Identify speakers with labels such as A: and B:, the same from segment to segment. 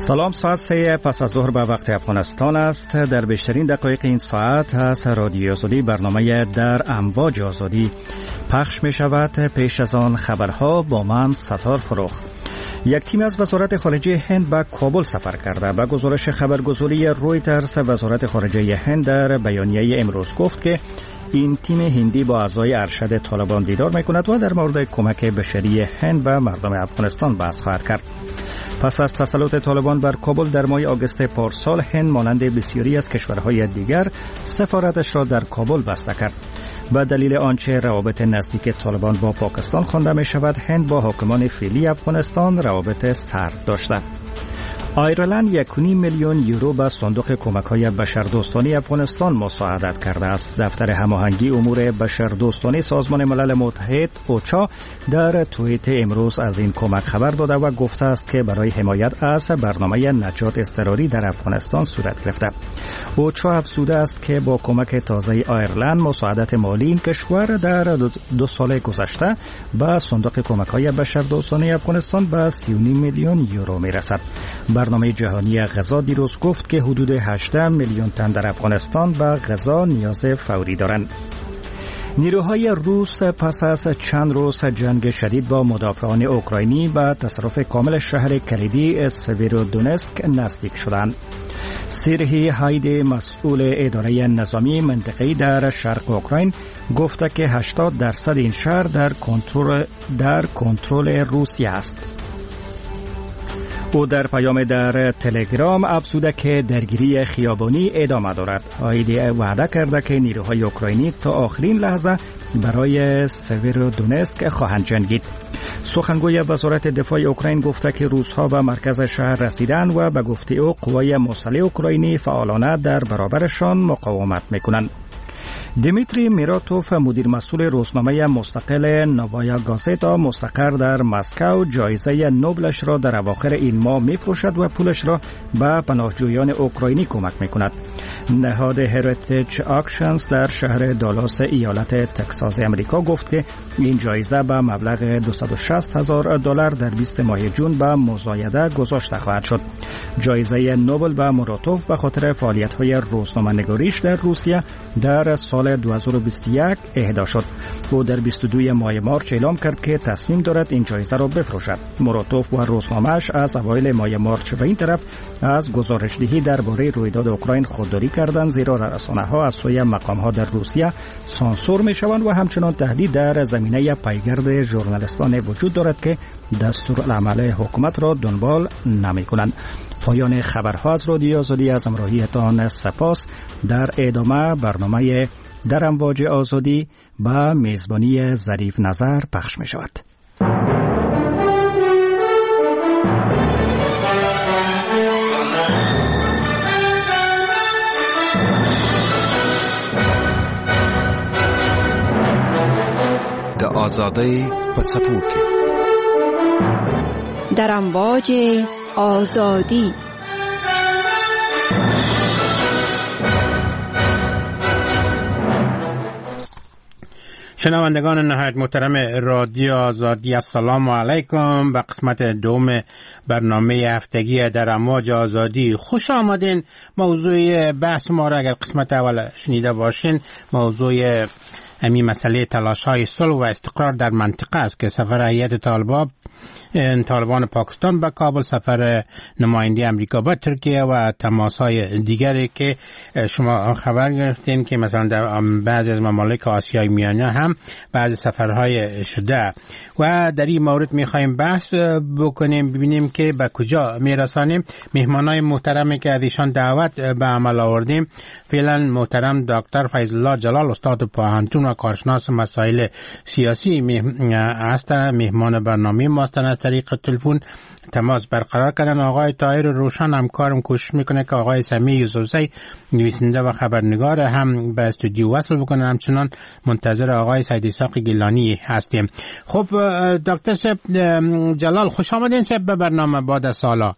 A: سلام، ساعت 3 پس از ظهر به وقت افغانستان است. در بیشترین دقایق این ساعت از رادیو آزادی برنامه در امواج آزادی پخش می شود. پیش از آن خبرها با من ستار فروخ. یک تیم از وزارت خارجه هند به کابل سفر کرده. به گزارش خبرگزاری رویترز، وزارت خارجه هند در بیانیه امروز گفت که این تیم هندی با اعضای ارشد طالبان دیدار میکند و در مورد کمک بشری هند به مردم افغانستان بحث خواهد کرد. پس از تسلط طالبان بر کابل در ماه آگوست پارسال، هند مانند بسیاری از کشورهای دیگر سفارتش را در کابل بسته کرد. به دلیل آنچه روابط نزدیک طالبان با پاکستان خوانده می شود، هند با حاکمان فعلی افغانستان روابط سرد داشته. آیرلند 1.5 میلیون یورو به صندوق کمک‌های بشردوستانه افغانستان مساعدت کرده است. دفتر هماهنگی امور بشردوستانه سازمان ملل متحد اوچا در توییت امروز از این کمک خبر داده و گفته است که برای حمایت از برنامه نجات اضطراری در افغانستان صورت گرفته. اوچا افزوده است که با کمک تازه آیرلند مساعدت مالی این کشور در 2 سال گذشته به صندوق کمک‌های بشردوستانه افغانستان به 39 میلیون یورو میرسد. برنامه جهانی غذا دیروز گفت که حدود 18 میلیون تن در افغانستان به غذا نیاز فوری دارند. نیروهای روس پس از چند روز جنگ شدید با مدافعان اوکراینی به تصرف کامل شهر کلیدی سویرودونسک نزدیک شدند. سرهی هایدی، مسئول اداره نظامی منطقه‌ای در شرق اوکراین، گفته که 80% این شهر در کنترل روسیه است. او در پیام در تلگرام افزوده که درگیری خیابانی ادامه دارد. هایدی وعده کرده که نیروهای اوکراینی تا آخرین لحظه برای سویرودونسک خواهند جنگید. سخنگوی وزارت دفاع اوکراین گفته که روس‌ها به مرکز شهر رسیدند و به گفته او قوای مسلح اوکراینی فعالانه در برابرشان مقاومت می‌کنند. دیمیتری میراتوف، مدیر مسئول روزنامه مستقل نوایا گازتا مستقر در مسکو، جایزه نوبلش را در اواخر این ماه می‌فروشد و پولش را به پناهجویان اوکراینی کمک می‌کند. نهاد هریتیج اکشنز در شهر دالاس ایالت تگزاس امریکا گفت که این جایزه به مبلغ $260,000 در 20 ماه جون به مزایده گذاشته خواهد شد. جایزه نوبل به میراتوف به خاطر فعالیت‌های روزنامه‌نگاریش در روسیه در سال 2021 اهدا شد. او در 22 ماه مارچ اعلام کرد که تصمیم دارد این جایزه را بفروشد. میراتوف و روزنامه‌اش از اوایل ماه مارچ به این طرف از گزارش‌دهی درباره رویداد اوکراین خودداری کردند، زیرا رسانه‌ها از سوی مقام‌ها در روسیه سانسور می‌شوند و همچنان تهدید در زمینه پیگرد ژورنالیستان وجود دارد که دستورالعمل حکومت را دنبال نمی‌کنند. پایان خبرها از رادیو آزادی، از همراهیتان سپاس. در ادامه برنامه در امواج آزادی با میزبانی ظریف نظر پخش می شود.
B: د آزادی په څپو کې
C: در امواج آزادی.
D: شنوندگان نهایت محترم رادیو آزادی، السلام علیکم. به قسمت دوم برنامه هفتگی در امواج آزادی خوش آمدین. موضوع بحث ما را اگر قسمت اول شنیده باشین، موضوع همین مسئله تلاش‌های صلح و استقرار در منطقه است که سفر هیئت طالبان پاکستان به کابل، سفر نماینده امریکا به ترکیه و تماس‌های دیگری که شما خبر گرفتین که مثلا در بعضی از ممالک آسیای میانه هم بعضی سفرهای شده و در این مورد می‌خوایم بحث بکنیم، ببینیم که به کجا میرسانیم. مهمانای محترمی که از ایشان دعوت به عمل آوردیم، فعلا محترم دکتر فیض الله جلال، استاد پوهنتون و کارشناس مسائل سیاسی هستند، مهمان برنامه ما هستند. از طریق تلفن تماس برقرار کردن. آقای طاهر روشن همکارم کوشش میکنه که آقای سمیع یوسفزی نویسنده و خبرنگار هم به استودیو وصل بکنن. همچنان منتظر آقای سید اسحاق گیلانی هستیم. خب دکتر صاحب جلال، خوش آمدین صاحب به برنامه بعد از سالا.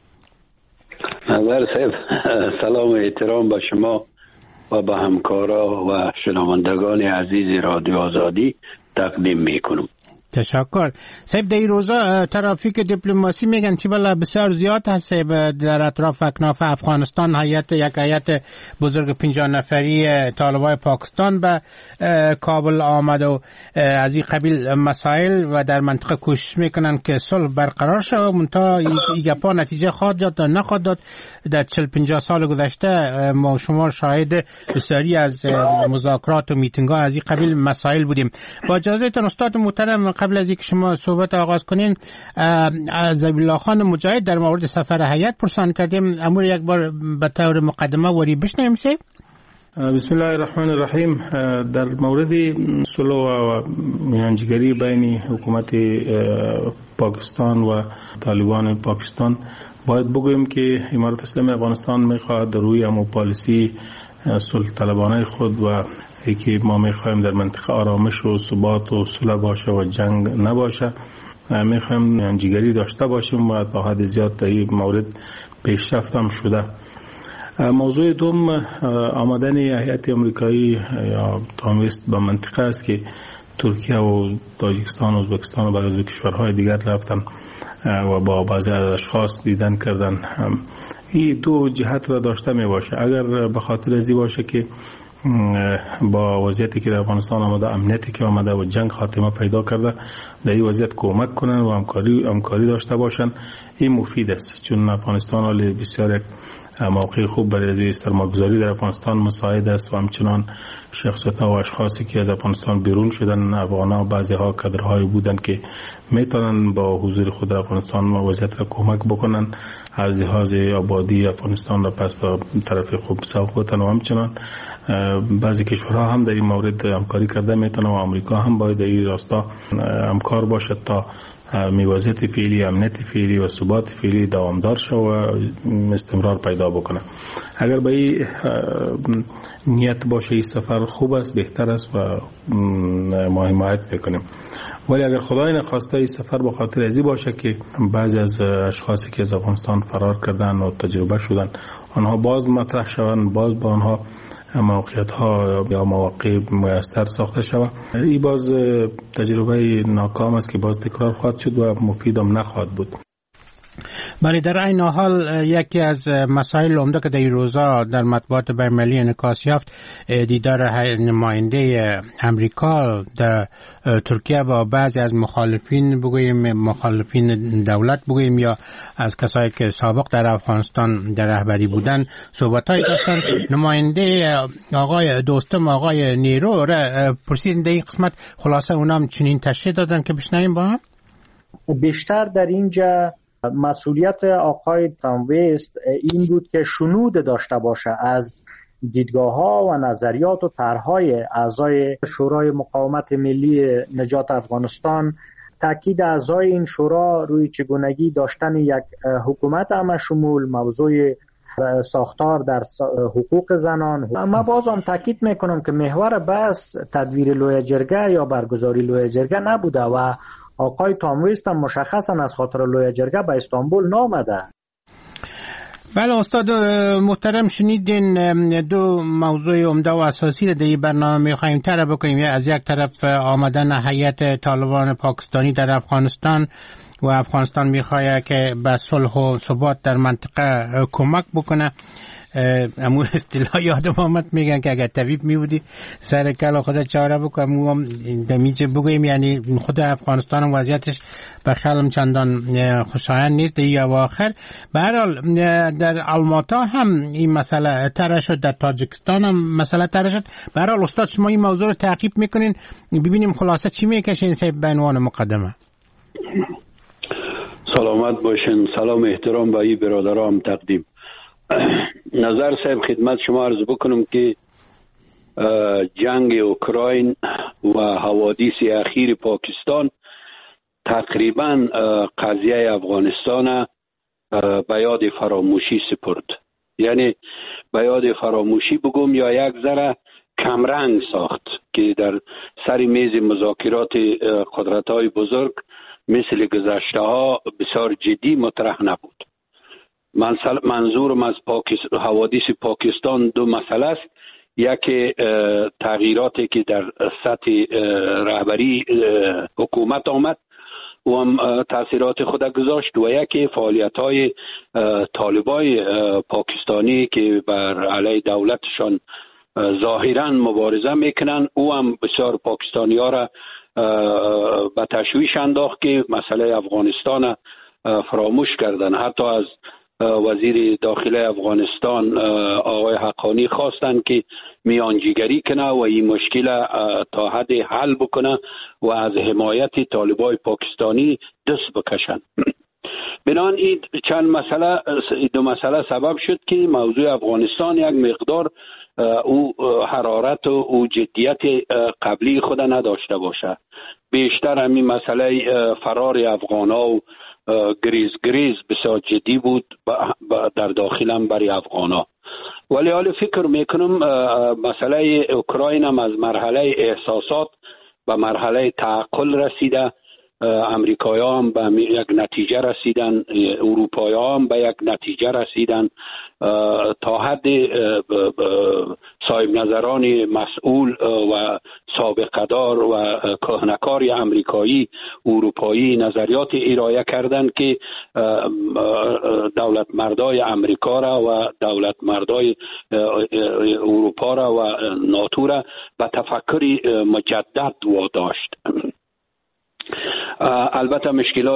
E: نظر صاحب، سلام و احترام به شما و به همکارا و شنوندگان عزیز رادیو آزادی تقدیم میکنم.
D: تشکر. صاحب در این روزا ترافیک دیپلماسی میگن چی بلا بسیار زیاد هست در اطراف اکناف افغانستان. یک هیئت بزرگ 50 نفری طالبای پاکستان به کابل آمد و از این قبیل مسائل و در منطقه کوشش میکنن که صلح برقرار شود. منتها این گپا نتیجه خواهد داد یا نخواهد داد. در 40-50 سال گذشته ما شما شاهد بسیاری از مذاکرات و میتینگ ها از این قبیل مسائل بودیم. با اجازهتون استاد محترم، قبل از اینکه شما صحبت آغاز کنین، از ذبیح خان مجاهد در مورد سفر هیئت پرسان کردیم. امور یک بار به طور مقدمه وری بشنویم. سه
F: بسم الله الرحمن الرحیم. در مورد صلح و میانجیگری بین حکومت پاکستان و طالبان پاکستان باید بگویم که امارت اسلامی افغانستان میخواهد در روی همون پالیسی صلح طلبانه خود و که ما میخواهیم در منطقه آرامش و ثبات و صلح باشه و جنگ نباشه، میخواهیم میانجیگری داشته باشیم و تا حد زیاد در این مورد پیشرفت هم شده. موضوع دوم آمدن هیئت آمریکایی یا تامویست به منطقه است که ترکیه و تاجیکستان و ازبکستان و بعضی کشورهای دیگر رفتن و با بعضی از اشخاص دیدن کردن. این دو جهت را داشته می باشه. اگر به خاطر ازی باشه که با وضعیتی که در افغانستان آمده، امنیتی که آمده و جنگ خاتمه پیدا کرده، در این وضعیت کمک کنن و همکاری داشته باشن، این مفید است. چون افغانستان حالی بسیار موقع خوب برای سرمایه‌گذاری در افغانستان مساعد است و همچنان شخصیت‌ها و اشخاصی که از افغانستان بیرون شدن، افغان‌ها بعضی‌ها کادرهایی بودند که میتونن با حضور خود در افغانستان وضعیت را کمک بکنن، از لحاظ آبادی افغانستان را پس به طرف خوب سوقتن و همچنان بعضی کشورها هم در این مورد همکاری کرده میتونن و آمریکا هم باید در این راستا همکار باشد تا وضعیت فعلی، امنیت فعلی و ثبات فعلی دوامدار شود و استمرار پیدا بکنه. اگر به این نیت باشه این سفر خوب است، بهتر است و ما حمایت بکنیم. ولی اگر خدای نخواسته این سفر به خاطر ازی باشه که بعضی از اشخاصی که از افغانستان فرار کردن و تجربه شدن آنها باز مطرح شوند، باز با آنها موقعیت ها یا مواقع میسر ساخته شود، این باز تجربه ناکام است که باز تکرار خواهد شد و مفید هم نخواهد بود.
D: بله، در این حال یکی از مسائل عمده که در این روزا در مطبوعات بین‌المللی انعکاس یافت، دیدار نماینده امریکا در ترکیه با بعضی از مخالفین دولت بگوییم یا از کسایی که سابق در افغانستان در رهبری بودن صحبت‌های داشتن. نماینده آقای دوستم آقای نیرو را پرسیدن در این قسمت، خلاصه اونام چنین تشریح دادن که بشنویم با هم.
G: بیشتر در اینجا مسئولیت آقای تامویست این بود که شنود داشته باشه از دیدگاه‌ها و نظریات و طرح‌های اعضای شورای مقاومت ملی نجات افغانستان. تاکید اعضای این شورا روی چگونگی داشتن یک حکومت همشمول، موضوع ساختار در حقوق زنان. اما بازم تاکید میکنم که محور بحث تدویر لوی جرگه یا برگزاری لوی جرگه نبوده و آقای تامویست هم مشخصا از خاطر لوی جرگه به استانبول نامده.
D: بله استاد محترم، شنیدین دو موضوع عمده و اساسی در این برنامه میخوایم طرح بکنیم. از یک طرف آمدن هیئت طالبان پاکستانی در افغانستان و افغانستان میخواد که به صلح و ثبات در منطقه کمک بکنه. امو اصطلاح یادم آمد، میگن که اگر طبیب میبودی سر کلا خود چاره بکنم، هم دمیجه بگویم. یعنی خود افغانستان هم وضعیتش بخیالم چندان خوشایند نیست در اواخر. به هر حال در آلماتا هم این مسئله طرح شد، در تاجیکستان هم مسئله طرح شد. به هر حال استاد شما این موضوع رو تعقیب میکنین، ببینیم خلاصه چی میکشین صاحب به عنوان مقدمه.
E: سلامت باشین. سلام احترام به این برادرام تقدیم. نظر صاحب خدمت شما عرض بکنم که جنگ اوکراین و حوادث اخیر پاکستان تقریبا قضیه افغانستان به یاد فراموشی سپرد. یعنی به یاد فراموشی بگم یا یک ذره کمرنگ ساخت که در سر میز مذاکرات قدرت‌های بزرگ مثل گذشته‌ها بسیار جدی مطرح نبود. منظورم از حوادث پاکستان دو مسئله است. یکی تغییراتی که در سطح رهبری حکومت آمد و هم تاثیرات خود گذاشت و یکی فعالیت‌های طالبای پاکستانی که بر علیه دولتشان ظاهراً مبارزه میکنن او هم بسیار پاکستانی‌ها را به تشویش انداخت که مسئله افغانستان فراموش کردن. حتی از وزیر داخله افغانستان آقای حقانی خواستند که میانجیگری کنه و این مشکل تا حد حل بکنه و از حمایت طالبای پاکستانی دست بکشن. بنان این دو مسئله سبب شد که موضوع افغانستان یک مقدار او حرارت و او جدیت قبلی خود نداشته باشه. بیشتر همین مسئله فرار افغانا و گریز بسیار جدی بود در داخلم برای افغانا. ولی حال فکر میکنم مسئله اوکراین هم از مرحله احساسات به مرحله تعقل رسیده. امریکایی‌ها هم به یک نتیجه رسیدن، اروپایی‌ها هم به یک نتیجه رسیدن. تا حد صاحب نظران مسئول و سابقه‌دار و کهنکار امریکایی اروپایی نظریات ارائه کردند که دولت مردای امریکا را و دولت مردای اروپا را و ناتو را به تفکر مجدد واداشت. البته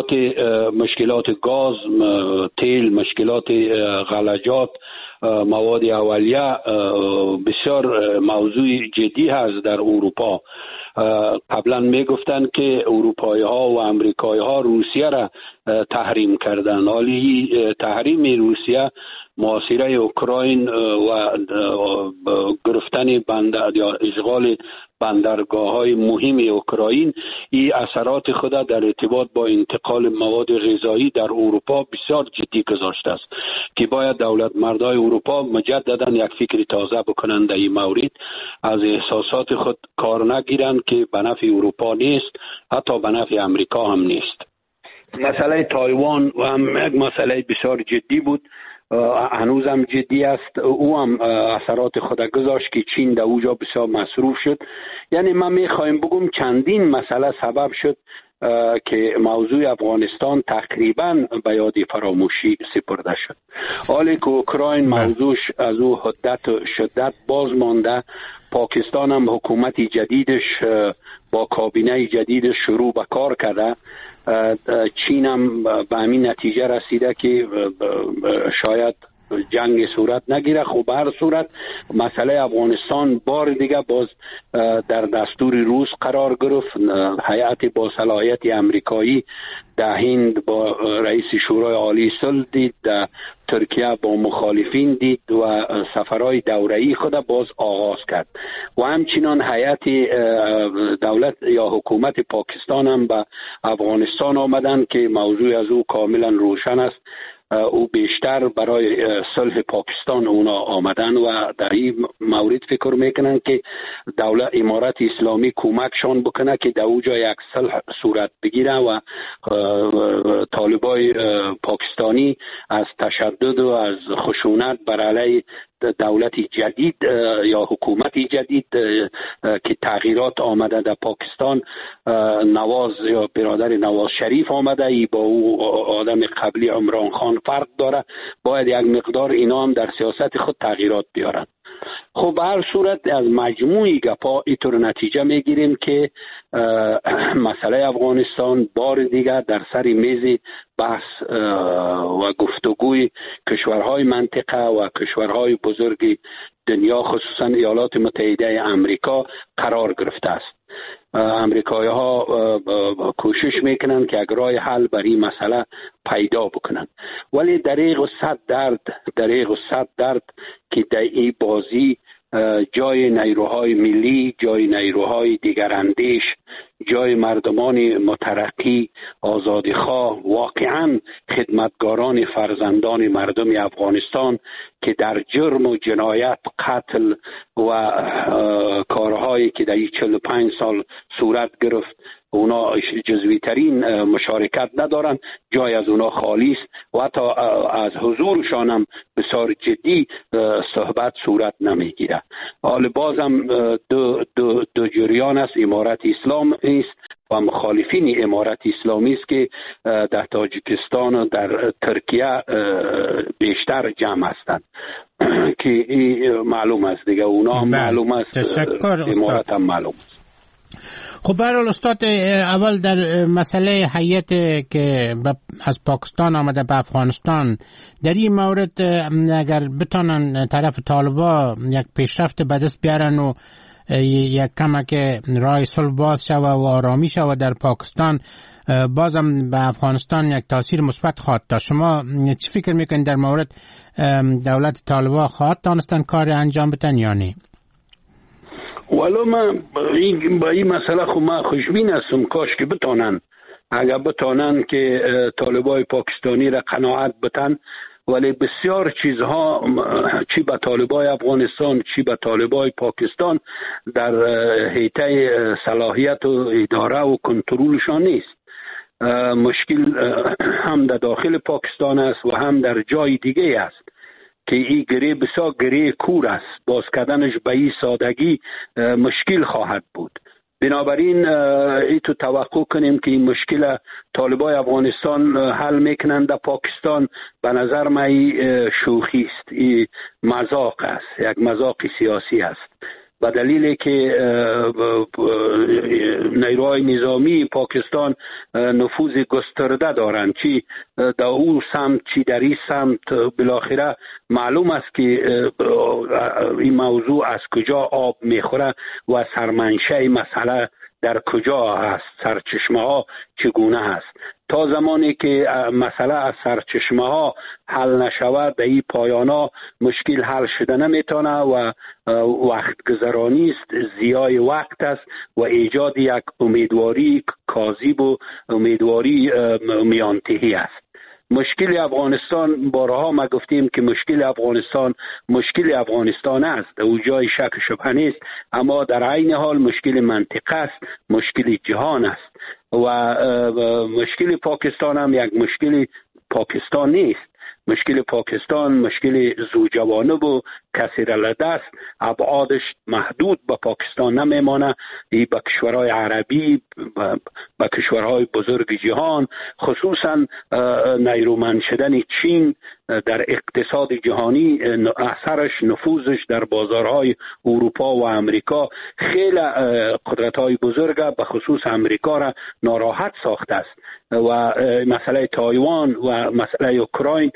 E: مشکلات گاز، تیل، مشکلات غلجات، مواد اولیه بسیار موضوع جدی هست در اروپا. قبلا میگفتند که اروپایی ها و امریکایی ها روسیه را تحریم کردند. حالی تحریم روسیه محاصره اوکراین و گرفتن بندر یا اشغال بندرگاه های مهم اوکراین این اثرات خود در ارتباط با انتقال مواد غذایی در اروپا بسیار جدی گذاشته است که باید دولت مردای اروپا مجددا یک فکر تازه بکنند در این مورد، از احساسات خود کار نگیرند که به نفع اروپا نیست، حتی به نفع امریکا هم نیست. مسئله تایوان هم یک مسئله بسیار جدی بود، هنوز هم جدی است. او هم اثرات خود گذاشت که چین در اوجا بسیار مصروف شد. یعنی من میخوایم بگم چندین مسئله سبب شد که موضوع افغانستان تقریبا به یاد فراموشی سپرده شد. حالی که اوکراین موضوعش از او حدت و شدت باز مانده، پاکستان هم حکومت جدیدش با کابینه جدیدش شروع به کار کرده. چین هم به همین نتیجه رسیده که شاید جنگ صورت نگیره. خب به هر صورت مسئله افغانستان بار دیگه باز در دستور روز قرار گرفت. هیئت با صلاحیت امریکایی در هند با رئیس شورای عالی صلح دید، در ترکیه با مخالفین دید و سفرهای دوره‌ای خود باز آغاز کرد و همچنان هیئت دولت یا حکومت پاکستان هم به افغانستان آمدن که موضوع از او کاملا روشن است. او بیشتر برای صلح پاکستان اونا آمدن و در این مورد فکر میکنن که دولت امارت اسلامی کمکشان بکنه که در اوجا یک صلح صورت بگیره و طالبای پاکستانی از تشدد و از خشونت بر علیه دولت جدید یا حکومت جدید که تغییرات آمده در پاکستان، نواز یا برادر نواز شریف آمده، ای با او آدم قبلی عمران خان فرق داره، باید یک مقدار اینا هم در سیاست خود تغییرات بیارن. خب به هر صورت از مجموعی گپا اینطور نتیجه میگیریم که مسئله افغانستان بار دیگر در سر میز بحث و گفتگوی کشورهای منطقه و کشورهای بزرگ دنیا خصوصا ایالات متحده امریکا قرار گرفته است. امریکایی ها کوشش میکنن که یک راه حل برای این مسئله پیدا بکنن، ولی دریغ و صد درد که در این بازی جای نیروهای ملی، جای نیروهای دیگراندیش، جای مردمان مترقی آزادیخواه، واقعا خدمتگاران فرزندان مردم افغانستان که در جرم و جنایت، قتل و کارهایی که در این 45 سال صورت گرفت اونا جزوی ترین مشارکت ندارن، جای از اونا خالی است و حتی از حضورشان هم بسیار جدی صحبت صورت نمیگیره. حال بازم دو جریان است، امارت اسلام است و مخالفین امارت اسلامی است که در تاجیکستان و در ترکیه بیشتر جمع هستند که معلوم است دیگه، اونا هم معلوم است، امارت هم معلوم است.
D: خب برحال استاد، اول در مسئله هیئت که از پاکستان آمده به افغانستان، در این مورد اگر بتانن طرف طالبا یک پیشرفت به دست بیارن و یک کمک راه صلح باز شود و آرامی شود در پاکستان، بازم به افغانستان یک تاثیر مثبت خواهد داشت. شما چی فکر میکنید در مورد دولت طالبا خواهد دانستن کار انجام بدن یا نه؟
E: ولو من با این مسئله خب من خوشبین هستم، کاش که بتانن، اگر بتانن که طالبای پاکستانی را قناعت بتن، ولی بسیار چیزها چی به طالبای افغانستان چی به طالبای پاکستان در حیطه صلاحیت و اداره و کنترلشان نیست. مشکل هم در داخل پاکستان است و هم در جای دیگه است که این گره بسیار گره کور است، باز کردنش به این سادگی مشکل خواهد بود. بنابراین ایتو توقع کنیم که این مشکل طالبای افغانستان حل میکنند در پاکستان، به نظر من شوخی است، این مذاق است، یک مذاق سیاسی است، به دلیلی که نیروهای نظامی پاکستان نفوذ گسترده دارند، چی در اون سمت چی در این سمت. بالاخره معلوم است که این موضوع از کجا آب میخوره و سرمنشه مسئله در کجا هست، سرچشمه ها چگونه هست. تا زمانی که مسئله از سرچشمه ها حل نشود، در این پایانا مشکل حل شده نمیتونه و وقت گذرانی است، ضیاع وقت است و ایجاد یک امیدواری کاذب و امیدواری میانتهی است. مشکل افغانستان بارها ما گفتیم که مشکل افغانستان است، او جای شک و شبهه نیست، اما در عین حال مشکل منطقه است، مشکل جهان است و مشکل پاکستان هم یک مشکل پاکستان نیست. مشکل پاکستان مشکل زوجوانب و کثیر الدست، ابعادش محدود به پاکستان نمیمانه، ای به کشورهای عربی، به کشورهای بزرگ جهان، خصوصا نیرومند شدن چین در اقتصاد جهانی، اثرش نفوذش در بازارهای اروپا و امریکا خیلی قدرت‌های بزرگ به خصوص امریکا را ناراحت ساخته است و مسئله تایوان و مسئله اوکراین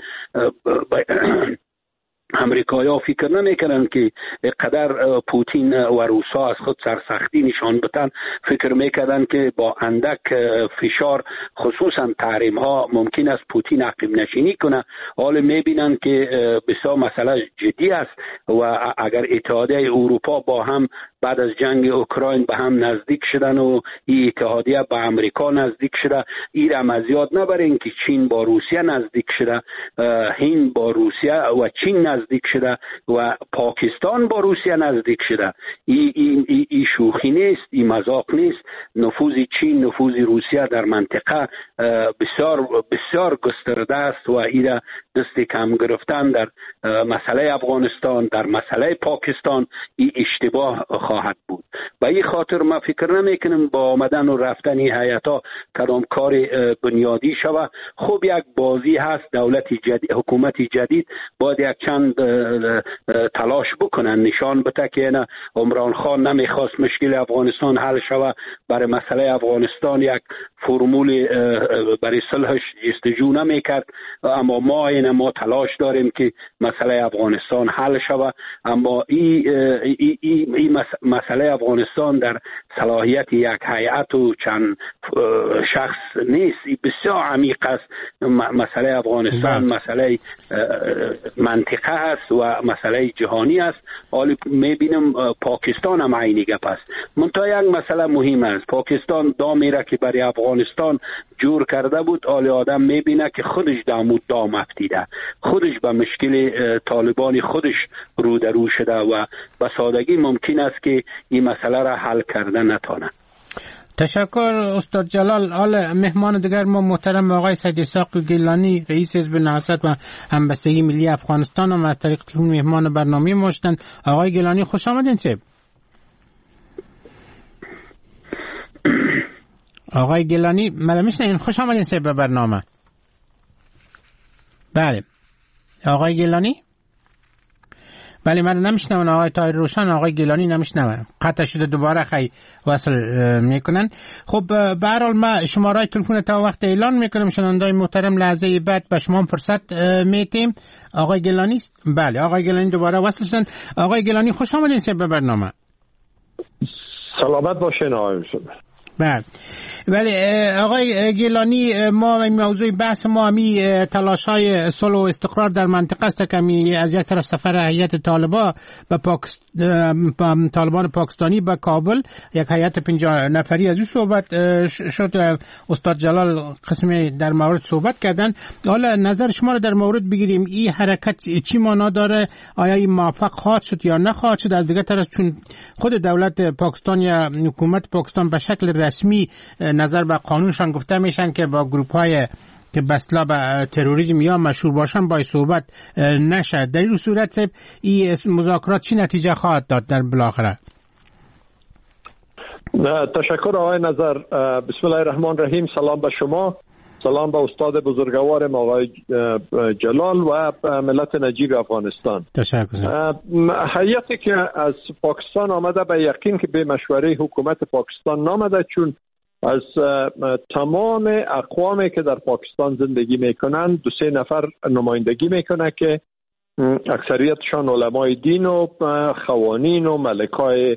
E: امریکایی‌ها فکر نمی‌کنند که قدر پوتین و روسا از خود سرسختی نشان بدن، فکر می‌کردند که با اندک فشار خصوصا تحریم‌ها ممکن است پوتین عقب نشینی کنه. حال می‌بینند که بسیار مسئله جدی است و اگر اتحادیه اروپا با هم بعد از جنگ اوکراین به هم نزدیک شدن و این اتحادیه به امریکا نزدیک شده، این هم از یاد نبرین که چین با روسیه نزدیک شده، هند با روسیه و چین نزدیک شده و پاکستان با روسیه نزدیک شده. این شوخی نیست، این مذاق نیست. نفوذ چین، نفوذ روسیه در منطقه بسیار بسیار گسترده است و این دست کم گرفتن در مسئله افغانستان، در مسئله پاکستان، این اشتباه خواهد بود. به این خاطر ما فکر نمیکنم با آمدن و رفتن این هیئت‌ها کدام کار بنیادی شود. خوب یک بازی هست، دولت جدید، حکومت جدید باید یک چند تلاش بکنن، نشان بده که نه عمران خان نمیخواست مشکل افغانستان حل شود، برای مسئله افغانستان یک فرمول برای صلحش جستجو نمیکرد، اما ما تلاش داریم که مسئله افغانستان حل شود. اما این مسئله افغانستان در صلاحیت یک هیئت و چند شخص نیست، بسیار عمیق است. مسئله افغانستان مسئله منطقه است و مسئله جهانی است. حالا میبینم پاکستان هم عینی گپ است. منتها یک مسئله مهم است، پاکستان دامیره که برای افغانستان جور کرده بود، حالا آدم میبینه که خودش دام افتیده، خودش به مشکل طالبان خودش رو در رو شده و به سادگی ممکن است که این مسئله را حل کرده نتانه.
D: تشکر استاد جلال. حالا مهمان دیگر ما محترم آقای سید اسحاق گیلانی رئیس حزب نهضت و همبستگی ملی افغانستان هم از طریق تلفن مهمان برنامه ما شدن. آقای گیلانی خوش آمدین. صاحب آقای گیلانی مرا میشنین؟ خوش آمدین صاحب به برنامه. بله آقای گیلانی. بله من نمیشنم. آقای طاهر روشن آقای گیلانی نمیشنم. قطع شده دوباره خیلی وصل میکنن. خب به هر حال ما شماره تلفن تا وقت اعلان میکنم. شنوندای محترم لحظه بعد به شما فرصت میتیم. آقای گیلانی. بله آقای گیلانی دوباره وصل شدن. آقای گیلانی خوش آمدین به برنامه.
H: سلامت باشین آقای روشن.
D: بله آقای گیلانی ما موضوع بحث ما همی تلاش‌های صلح و استقرار در منطقه است که از یک طرف سفر هیئت طالبان به طالبان پاکستانی به کابل، یک هیئت 50 نفری از او صحبت شد. استاد جلال قسمی در مورد صحبت کردن. حالا نظر شما رو در مورد بگیریم. این حرکت چی معنا داره؟ آیا این موفق خواهد شد یا نخواهد شد؟ از دیگه طرف چون خود دولت پاکستان یا حکومت پاکستان به شکل رسمی نظر به قانونشان گفته میشن که با گروپ‌های که بسلا به تروریسم یا مشهور باشن باید صحبت نشد. در این صورت این مذاکرات چی نتیجه خواهد داد در بالاخره؟
H: تشکر آقای نظر. بسم الله الرحمن الرحیم. سلام به شما، سلام به استاد بزرگوارم آقای جلال و ملت نجیب افغانستان.
D: تشکر.
H: هیئتی که از پاکستان آمده به یقین که به مشوره حکومت پاکستان نامده، چون از تمام اقوامی که در پاکستان زندگی میکنن 2-3 نفر نمایندگی میکنه که اکثریتشان علمای دین و خوانین و ملکای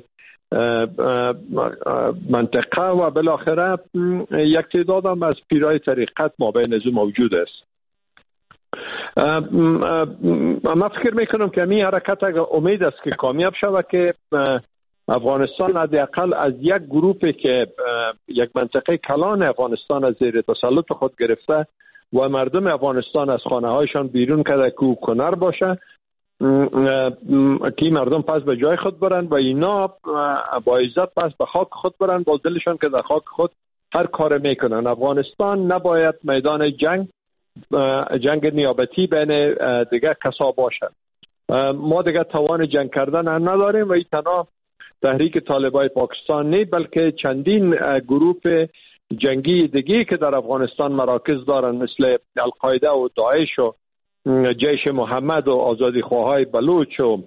H: منطقه و بالاخره یک تعداد هم از پیرای طریقت مابین از موجود است. من فکر میکنم که این حرکت اگر امید است که کامیاب شود که افغانستان حداقل از یک گروپی که یک منطقه کلان افغانستان از زیر تسلط خود گرفته و مردم افغانستان از خانه هایشان بیرون کرده که کنر باشه، که مردم پس به جای خود برن و اینا با عزت پس به خاک خود برن، با دلشان که در خاک خود هر کار میکنن. افغانستان نباید میدان جنگ نیابتی بین دیگه کسا باشد. ما دیگه توان جنگ کردن هم نداریم و این تنها تحریک طالبای پاکستان نه، بلکه چندین گروه جنگی دیگه که در افغانستان مراکز دارن مثل القاعده و داعش و جیش محمد و آزادی خواهای بلوچ و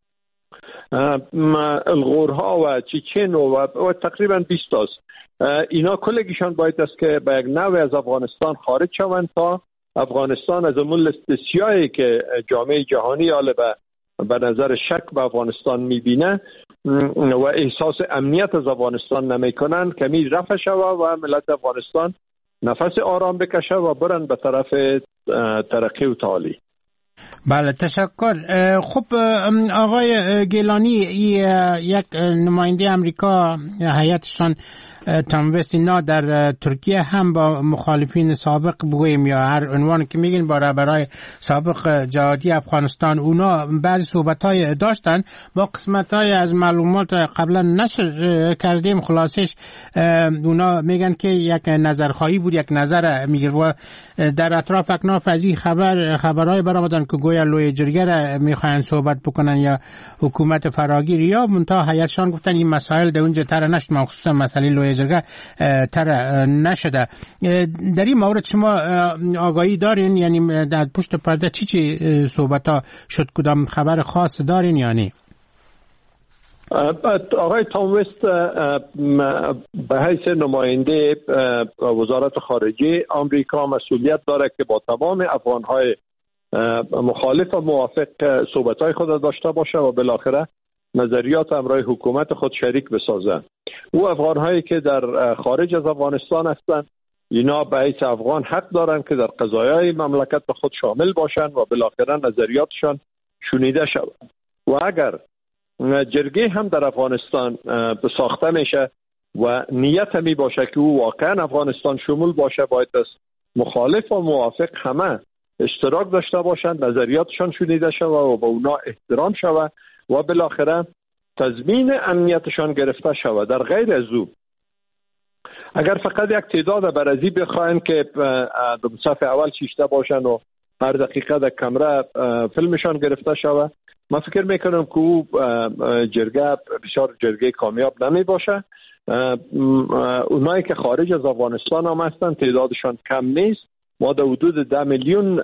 H: الغورها و چیچن و تقریبا 20 است. اینا کلگیشان باید است که به یک نوع از افغانستان خارج شوند تا افغانستان از اون لیست سیاهی که جامعه جهانی حالا به نظر شک به افغانستان میبینه و احساس امنیت از افغانستان نمیکنن کمی رفع شود و ملت افغانستان نفس آرام بکشه و برن به طرف ترقی و تعالی.
D: بله تشکر. خب آقای گیلانی، یک نماینده امریکا هیئتشان تاموست اینا در ترکیه هم با مخالفین سابق بگوییم یا هر عنوان که میگین با رهبرای سابق جهادی افغانستان اونا بعضی صحبت‌های داشتن. با قسمت‌های از معلومات قبلا نشر کردیم، خلاصش اونا میگن که یک نظرخواهی بود، یک نظر میگه و در اطراف اکناف از این خبرهای برآمدن که گویا لوی جرگه میخواین صحبت بکنن یا حکومت فراگیر یا منتها هیئتشان گفتن این مسائل در اونجا طرح نشد، مخصوصا مسئله لوی جرگه طرح نشده. در این مورد شما آگاهی دارین؟ یعنی در پشت پرده چی صحبت ها شد؟ کدام خبر خاص دارین یا نه؟
H: آقای تاموست به حیث نماینده وزارت خارجه آمریکا مسئولیت داره که با تمام افغانهای مخالف و موافق صحبت‌های خود داشته باشه و بالاخره نظریات امرای حکومت خود شریک بسازه. او افغانهایی که در خارج از افغانستان هستند اینا به حیث افغان حق دارن که در قضایای مملکت به خود شامل باشن و بالاخره نظریاتشان شنیده شود. و اگر جرگه هم در افغانستان ساخته میشه و نیت می باشه که او واقعا افغانستان شمول باشه، باید از مخالف و موافق همه اشتراک داشته باشند، نظریاتشان شنیده شود و به اونا احترام شود و بالاخره تضمین امنیتشان گرفته شود. در غیر از او اگر فقط یک تعداد برازی بخواین که در صف اول شیشته باشن و هر دقیقه در کمره فیلمشان گرفته شود، من فکر میکنم که او جرگه بسیار جرگه کامیاب نمی باشه. اونایی که خارج از افغانستان هم هستن تعدادشان کم نیست. ما در حدود 10 میلیون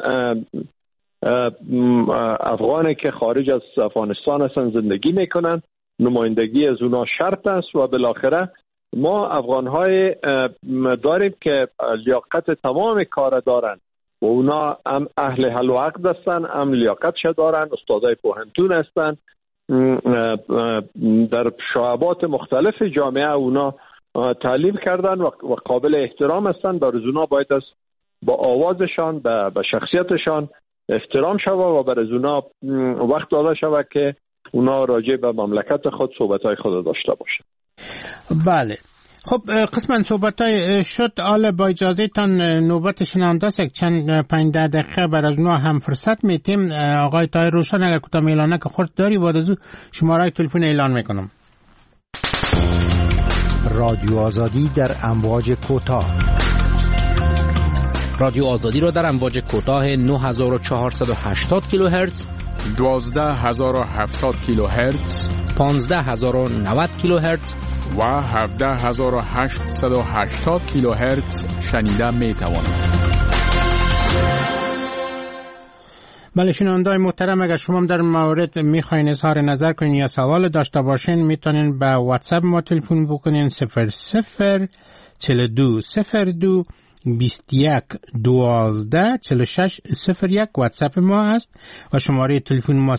H: افغانی که خارج از افغانستان هستن زندگی میکنن. نمایندگی از اونا شرط است و بالاخره ما افغان‌های داریم که لیاقت تمام کار دارن و اونا هم اهل حل و عقد هستن، هم لیاقتش دارن، استادای پوهنتون هستن، در شعبات مختلف جامعه اونا تعلیم کردن و قابل احترام هستن. برای اونا باید از با آوازشان به شخصیتشان احترام شود و برای اونا وقت داده شود که اونا راجع به مملکت خود صحبت‌های خود داشته باشند.
D: بله، خب قسماً صحبت‌های شد. حالا با اجازه تان نوبت شنونده است، یک چند 15 دقیقه بر از اونا هم فرصت میتیم. آقای طاهر روشن اگر کوتاه اعلانه که خورد داری بعد از او شماره تلفن اعلان میکنم.
I: رادیو آزادی در امواج کوتاه.
J: رادیو آزادی را در امواج کوتاه 9480 کیلوهرتز،
K: 12070 کیلوهرتز،
J: 15090 کیلوهرتز
K: و 17880 کیلوهرتز شنیده می توانید.
D: بله شنونده‌های محترم، اگر شما در مورد میخواین اظهار نظر کنین یا سوال داشته باشین میتونین به واتساپ ما تلفن بکنین 004202 21 12 46 01 واتساپ ما هست و شماره تلفن ما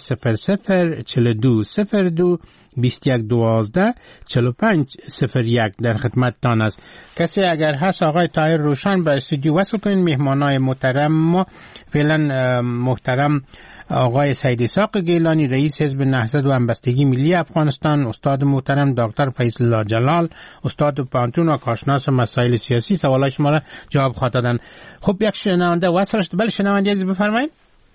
D: 004202 21 12 45 01 در خدمت تان است. کسی اگر هست آقای طاهر روشن به استودیو وصل کنین. مهمانای محترم ما فعلا محترم آقای سید اسحاق گیلانی رئیس حزب نهضت و همبستگی ملی افغانستان، استاد محترم دکتر فیض الله جلال استاد پانتون و کارشناس مسائل سیاسی سوالای شما را جواب خواهد دادن. خب یک شنونده وصل شد. بله شنونده عزیز بفرمایید.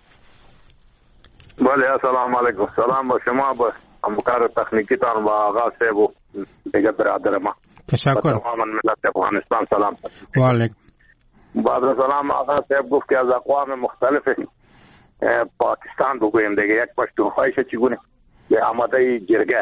L: بله السلام علیکم. سلام با شما، با همکار تکنیکی تان و آقا صاحب و دیگر برادر ما.
D: تشکر.
L: تمام ملت افغانستان سلام.
D: و علیکم.
L: بعد سلام آقا صاحب گفت که از اقوام مختلف پاکستان بگویم دیگه یک پشتونخوایش چگونه به آماده جرگه.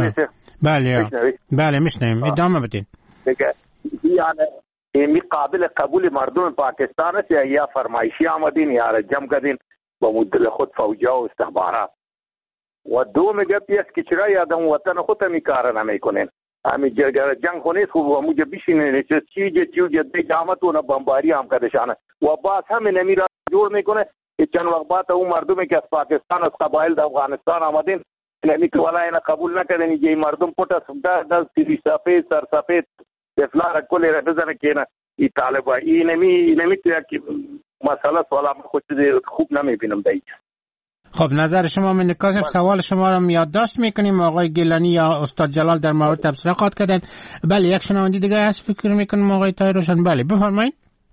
D: بله میشنیم. ادامه بدین.
L: دیگه یعنی این قابل قبول مردم پاکستان است یا فرمایشی آمدین یا جمع کردین با مدل خود فوجا و استخبارات و دوم گپی است که چرا یادم وطن خود می کار نمیکنین. همین جرگه جنگ خونیست خوب و موجه بیشینه چیزی دیگه آمدون بمباری هم کردشانه و باز همین نمیرا جور میکنه که چند وقت بعد اون مردمی که از پاکستان از قبایل در افغانستان آمدین نمی که ولی اینا قبول نکردن که مردم پوت از سیری سفید سر سفید افلار کلی را بزنه که این طالبا این نمی که مسئله سوالا خود خوب نمی بینم دیگه.
D: خب نظر شما من نکاتم سوال شما را یادداشت میکنیم. آقای گیلانی یا استاد جلال در مورد تبصره خواهد کردن. بله یک شنونده دیگه هست فکر میکنم آقای طاهر روشن. بله بفرمایید.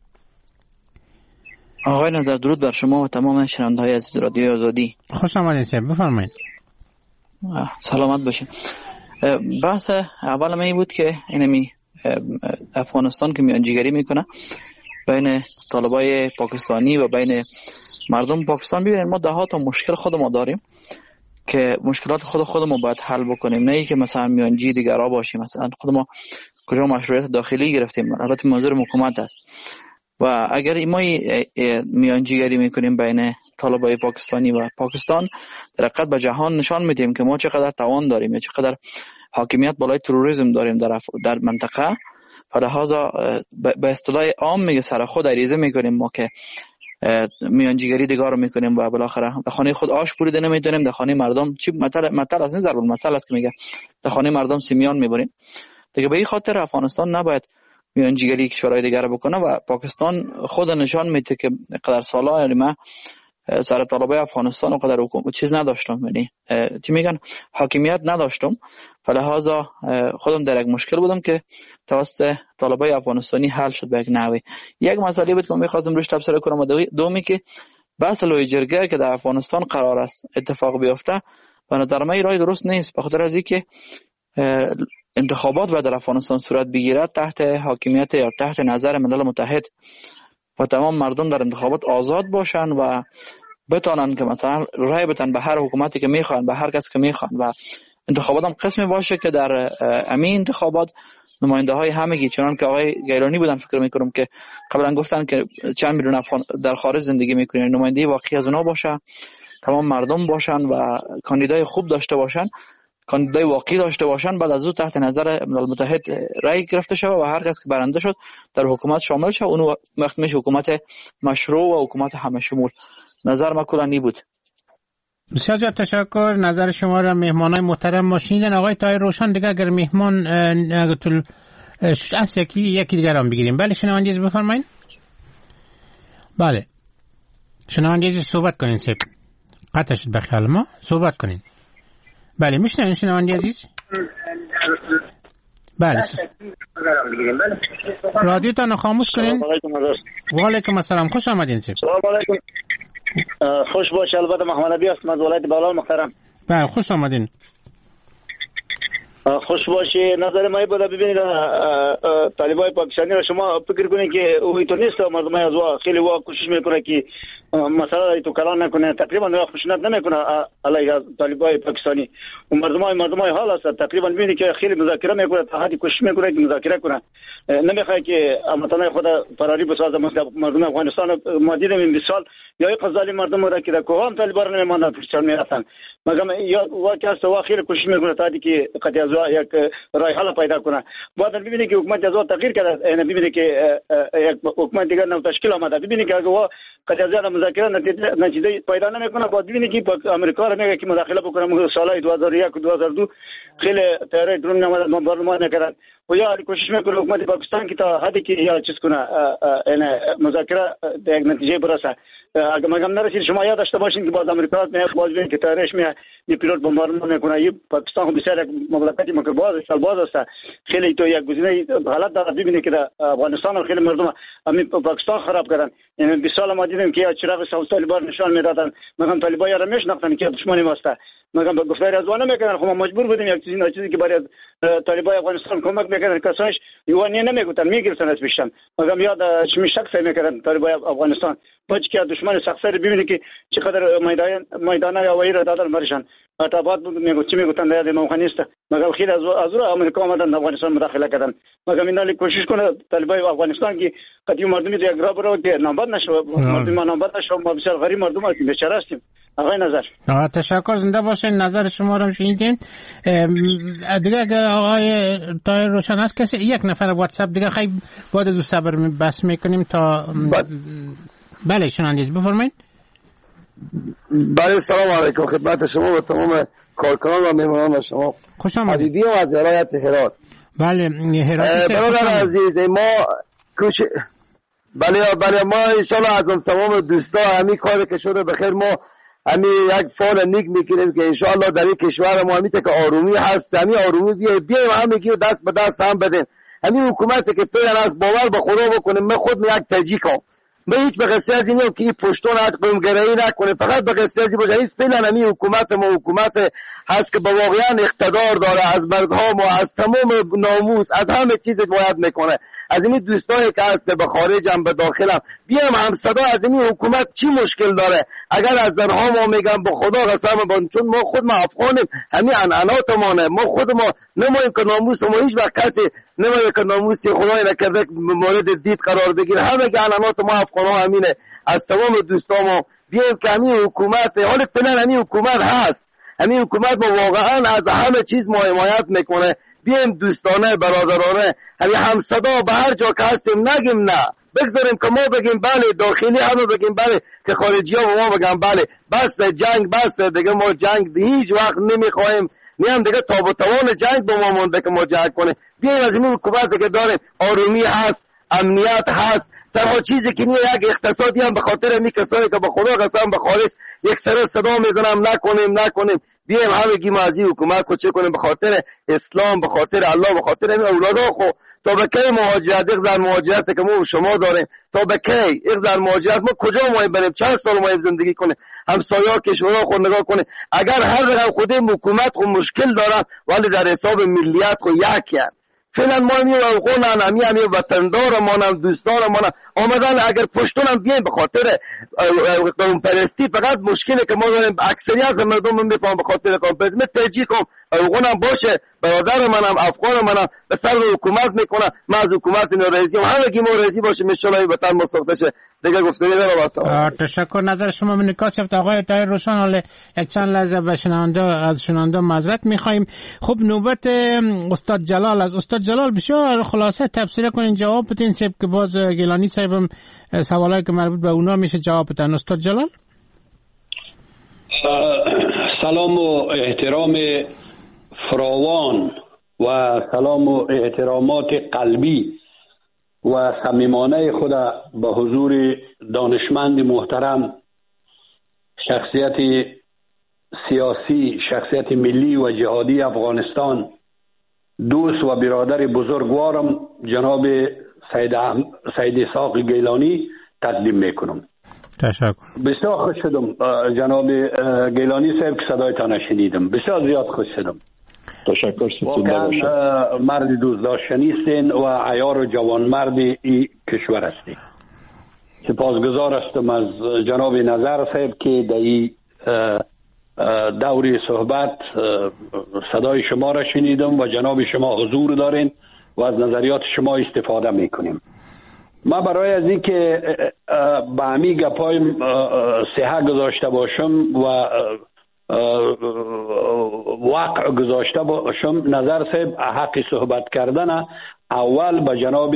M: آقای نظر درود بر شما و تمام شنونده‌های عزیز رادیو آزادی.
D: خوش آمدید. بفرمایید.
M: سلامت باشین. بحث اول من این بود که اینمی افغانستان که میانجیگری میکنه بین طالبای پاکستانی و بین مردم پاکستان. ببینید ما ده تا مشکل خود ما داریم که مشکلات خود ما باید حل بکنیم، نه ای که مثلا میانجی دیگرا باشیم. مثلا خود ما کجا مشروعیت داخلی گرفتیم، البته منظور حکومت است و اگر ما میانجیگری میکنیم بین طالبای پاکستانی و پاکستان در حقیقت به جهان نشان میدیم که ما چقدر توان داریم یا چقدر حاکمیت بالای تروریسم داریم در منطقه. لذا به اصطلاح عام میگه سر خود عریضه میکنیم ما که میانجیگری دیگه رو میکنیم و بالاخره در خانه خود آش بریده نمیتونیم، در خانه مردم چی مطلب اصلا ضرب المثل است که میگه در خانه مردم سیمیان میبریم دیگه. به این خاطر افغانستان نباید میانجیگری کشورهای دیگر رو بکنه و پاکستان خود نشان میده که قدر سالا یعنی من سر طالبای افغانستان و قدر چیز نداشتم، یعنی چی میگن حاکمیت نداشتم، فلهذا خودم در یک مشکل بودم که توسط طالبای افغانستانی حل شد به یک نحوی. یک مسئله بود که می‌خواستم روش تبصره کنم و دومی که بحث لوی جرگه که در افغانستان قرار است اتفاق بیفته به نظر من راه درست نیست، به خاطر از اینکه انتخابات باید در افغانستان صورت بگیرد تحت حاکمیت یا تحت نظر ملل متحد و تمام مردم در انتخابات آزاد باشند و بتانن که مثلا رای بدن به هر حکومتی که میخوان، به هر کس که میخوان و انتخابات هم قسمی باشه که در همین انتخابات نماینده های همگی، چنان که آقای گیلانی بودن فکر میکنم که قبلا گفتن که چند میلیون افغان در خارج زندگی میکنن، نماینده واقعی از اونها باشه، تمام مردم باشن و کاندیدای خوب داشته باشن، کاندیدای واقعی داشته باشن، بعد از او تحت نظر ملل متحد رای گرفته شود و هر کس که برنده شد در حکومت شامل شد، اون وقت میشه حکومت مشروع و حکومت همه شمول. نظر ما کلانی بود.
D: بسیار زیاد تشکر. نظر شما را مهمانای محترم ما شنیدن. آقای طاهر روشن دیگه اگر مهمان از یکی دیگر هم بگیریم. بله شنوندگی بفرمایید. بله شنوندگی صحبت کنین سیب قطع شد به خیال ما، صحبت کنین. بله میشنوین شنوندگی عزیز؟ بله رادیوتان خاموش کنین. و علیکم السلام، خوش آمدین سیب.
N: سلام علیکم. خوش باش. البته محمد نبی است از ولایت بغلان محترم.
D: بله خوش آمدین.
N: خوش باشی. نظر ما بود ببینید طالبای پاکستانی را شما فکر کنید که اوی تو نیست مردم از وا خیلی وا کوشش میکنه که مثلا تو کلان نکنه، تقریبا خشونت نمیکنه علیه طالبای پاکستانی و مردمای حال است. تقریبا ببینید که خیلی مذاکره میکنه، تا حدی کوشش میکنه که مذاکره کنه، نمیخواد که امتنای خود فراری بسازه. مردم افغانستان ما دیدیم این 20 سال یا یک قضالی مردم را که در کوه هم طالبان نمیماندن پشتر میرفتن، مگر یا واقعا است خیلی کوشش میکنه تا حدی که قطعی از یک رای حل پیدا کنه. بعد ببینید که حکومت جزا تغییر کرده، یعنی ببینید که یک حکومت دیگر نو تشکیل آمده، ببینید که اگه قطعی از مذاکره نتیجه پیدا نمیکنه، بعد ببینید که امریکا را میگه که مداخله بکنه. سال 2001 و 2002 خیلی طیاره درون نماده بمبارمان نکردن و یا کوشش میکنه حکومت پاکستان که تا حدی که یا چیز کنه، یعنی مذاکره به یک نتیجه برسه. اگه مگم نرسید شما یاد داشته باشین که باز امریکا میاد باز ببینید که طیارهش میاد یه پیلوت بمبارمان میکنه. یه پاکستان بسیار یک مملکتی باز است، خیلی تو یک گزینه غلط داره. ببینید که افغانستان خیلی مردم همین پاکستان خراب کردن. یعنی 20 سال ما دیدیم که چراغ سبز طالبان نشان میدادن، مگم طالبان را میشناختن که دشمنی واسطه، مگم به گفتار از وانه میکنن. خب ما مجبور بودیم یک چیزی که برای طالبان افغانستان کمک میکنن کسانش یوانی نمیگفتن، میگرفتن از پیشتن، مگم یاد شک میکردن طالبان افغانستان باید که دشمن سخت‌سر ببینید که چقدر میدان هوایی را دادن برشان. آباد بود چی میگفتن در موقع نیست، مگر خیلی از امریکا آمدن افغانستان مداخله کردن. مگر اینا کوشش کنه طالبای افغانستان که قدی مردمی یک راه برو که نامبد نشه، مردم نامبد نشه، ما بسیار غریب مردم هستیم، بیچاره هستیم. آقای نظر
D: تشکر، زنده باشین. نظر شما رو شنیدین. دیگه اگه آقای طاهر روشن هست کسی یک نفر واتساپ دیگه خیلی باید از صبر بس میکنیم تا بله شنوندگی بفرمایید.
O: بله سلام علیکم خدمت شما و تمام کارکنان و مهمانان شما.
D: خوش آمدید.
O: حبیبی هم از ولایت هرات.
D: بله هرات.
O: برادر عزیز ما بله ما انشالله از تمام دوستا همین کاری که شده بخیر ما همین یک فال نیک میکنیم که انشالله در این کشور ما همین که آرومی هست، همین آرومی بیایم همگی دست به دست هم بدیم. همین حکومتی که فعلا از باور به خدا بکنیم. من خود یک تجیکم، من هیچ به قصه از اینیم که این پشتون از قومگرایی نکنه، فقط به قصه از این باشه. این فعلا همین حکومت ما حکومت هست که با واقعا اقتدار داره، از مرزها ما از تمام ناموس از همه چیز باید میکنه. از این دوستایی که هست به خارج هم به داخل هم بیام هم صدا از این حکومت چی مشکل داره. اگر از درها ما میگم با خدا قسم بان، چون ما خود ما افغانیم، همین عنعناتمانه، ما خود ما نماییم که ناموس ما هیچ وقت کسی نماییم که ناموس خدای نکرده مورد دید قرار بگیره. همه که عنعنات ما افغان ها همینه. از تمام دوستا ما بیایم که همین حکومت حال فعلا همین حکومت هست، همین حکومت ما واقعا از همه چیز ما حمایت میکنه. بیایم دوستانه برادرانه همین هم صدا به هر جا که هستیم نگیم نه، بگذاریم که ما بگیم بله، داخلی همه بگیم بله، که خارجی ها ما بگیم بله، بس جنگ بس دیگه، ما جنگ هیچ وقت نمیخوایم، نیم دیگه تاب و توان جنگ به ما مونده که ما جنگ کنیم. بیایم از این حکومتی که داریم آرومی هست، امنیت هست، تنها چیزی که نیه یک اقتصادی هم به خاطر می کسایی که به خدا قسم به خارج یک سر صدا میزنم نکنیم. بیایم همگی ما از این حکومت کو چه کنیم، به خاطر اسلام، به خاطر الله، به خاطر همین اولادا خو تا به کی مهاجرت اقزر مهاجرت که ما شما داریم تا به کی اقزر مهاجرت ما کجا ما بریم، چند سال ما زندگی کنه، همسایا کشورها خود نگاه کنه. اگر هر رقم خود حکومت خو مشکل دارن ولی در حساب ملیت خو یک فعلا ما می افغانان همی وطندار مانم دوستان مانم آمدن اگر پشتونم بیایم به خاطر قوم پرستی فقط مشکلی که ما داریم اکثریت مردم میفهم به خاطر قوم پرستی ترجیح کنم افغانم باشه برادر منم افغان منم به سر حکومت میکنم من از حکومت ناراضی همگی ما راضی باشیم ان شاء الله وطن مساوات شه دیگه گفتنی دارم واسه
D: تشکر. نظر شما من نکات یافت آقای طاهر روشن. حالا یک چند لحظه به شنونده معذرت میخوایم. خب نوبت استاد جلال. از استاد جلال بسیار خلاصه تفسیر کنین جواب بدین که باز گیلانی صاحبم سوالایی که مربوط به اونا میشه جواب بدن. استاد جلال
E: سلام و احترام فراوان و سلام و احترامات قلبی و صمیمانه خود به حضور دانشمند محترم، شخصیت سیاسی، شخصیت ملی و جهادی افغانستان، دوست و برادر بزرگوارم جناب سید اسحاق گیلانی تقدیم میکنم.
D: تشکر.
E: بسیار خوش شدم جناب گیلانی صاحب که صدایتان شنیدم، بسیار زیاد خوش شدم.
H: تشکر.
E: واقعا مرد دوستداشتنی هستین و عیار و جوانمرد این کشور هستین. سپاسگزار هستم از جناب نظر صاحب که در این دوری صحبت صدای شما را شنیدم و جناب شما حضور دارین و از نظریات شما استفاده میکنیم. ما برای از این که به همی گپای صحه گذاشته باشم و واقع گذاشته باشم، نظر صاحب حق صحبت کردن اول به جناب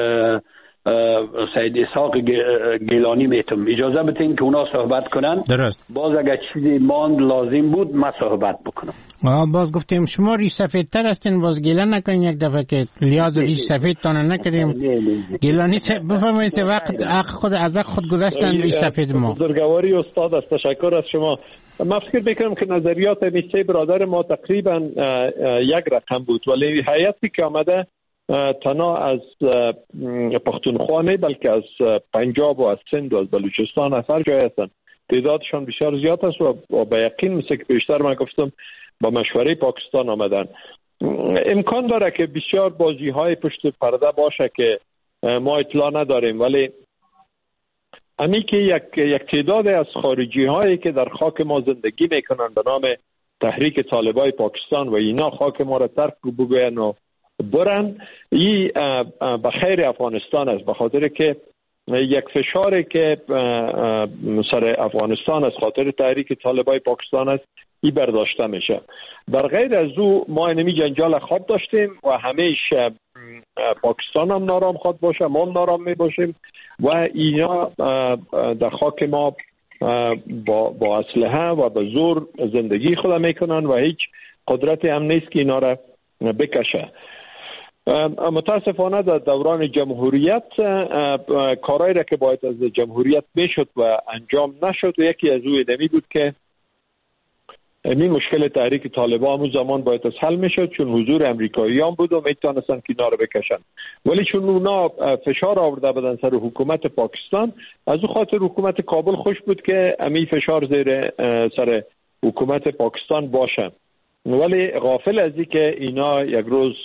E: سید اسحاق گیلانی میتم اجازه بتین که اونا صحبت کنن.
D: درست.
E: باز اگر چیزی ماند لازم بود ما صحبت بکنم.
D: باز گفتیم شما ریش سفید تر هستین، باز گیلان نکنین یک دفعه که لیاز ریش سفید تانه نکریم. گیلانی بفرمایید وقت خود از وقت خود گذاشتن ریش سفید ما.
H: بزرگواری استاد است، تشکر از شما. من فکر میکنم که نظریات میشه برادر ما تقریبا یک رقم بود، ولی هیئتی که آمده تنها از پختونخوا نه بلکه از پنجاب و از سند و از بلوچستان از هر جای هستن. تعدادشان بسیار زیاد است و به یقین مثل که بیشتر من گفتم با مشوره پاکستان آمدن. امکان داره که بسیار بازی های پشت پرده باشه که ما اطلاع نداریم، ولی امی که یک تعداد از خارجی هایی که در خاک ما زندگی میکنن به نام تحریک طالبای پاکستان و اینا خاک ما را ترک بگوین و برن، این به خیر افغانستان است، به خاطر که یک فشاری که سر افغانستان از خاطر تحریک طالبای پاکستان است این برداشته میشه. در غیر از او ما اینمی جنجال خواب داشتیم و همیشه پاکستان هم نارام خواد باشه، ما هم نارام می باشیم و اینا در خاک ما با اسلحه و به زور زندگی خود میکنن و هیچ قدرتی هم نیست که اینا را بکشه. متاسفانه در دوران جمهوریت کارهایی را که باید از جمهوریت میشد و انجام نشد و یکی از او دمی بود که این مشکل تحریک طالبان همون زمان باید از حل میشد، چون حضور امریکاییان بود و میتونستن که اینا رو بکشن، ولی چون اونا فشار آورده بدن سر حکومت پاکستان، از او خاطر حکومت کابل خوش بود که امی فشار زیر سر حکومت پاکستان باشه، ولی غافل از این که اینا یک روز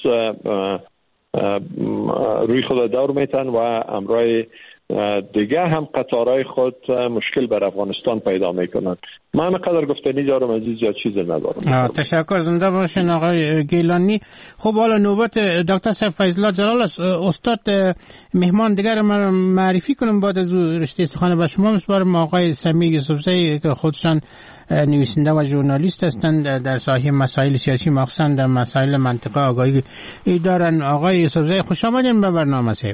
H: روی خود دور میتن و امرای دیگه هم قطارهای خود مشکل بر افغانستان پیدا میکنن. من همینقدر گفتنی دارم، عزیز زیاد چیز ندارم.
D: تشکر، زنده باشین آقای گیلانی. خب حالا نوبت دکتر صاحب فیض الله جلال است. استاد مهمان دیگر من معرفی کنم بعد از رشته سخن به شما میسپارم. آقای سمیع یوسفزئی که خودشان نویسنده و ژورنالیست هستند در ساحه مسائل سیاسی، مخصوصا در مسائل منطقه آگاهی دارن. آقای یوسفزئی خوش آمدین به برنامه صاحب.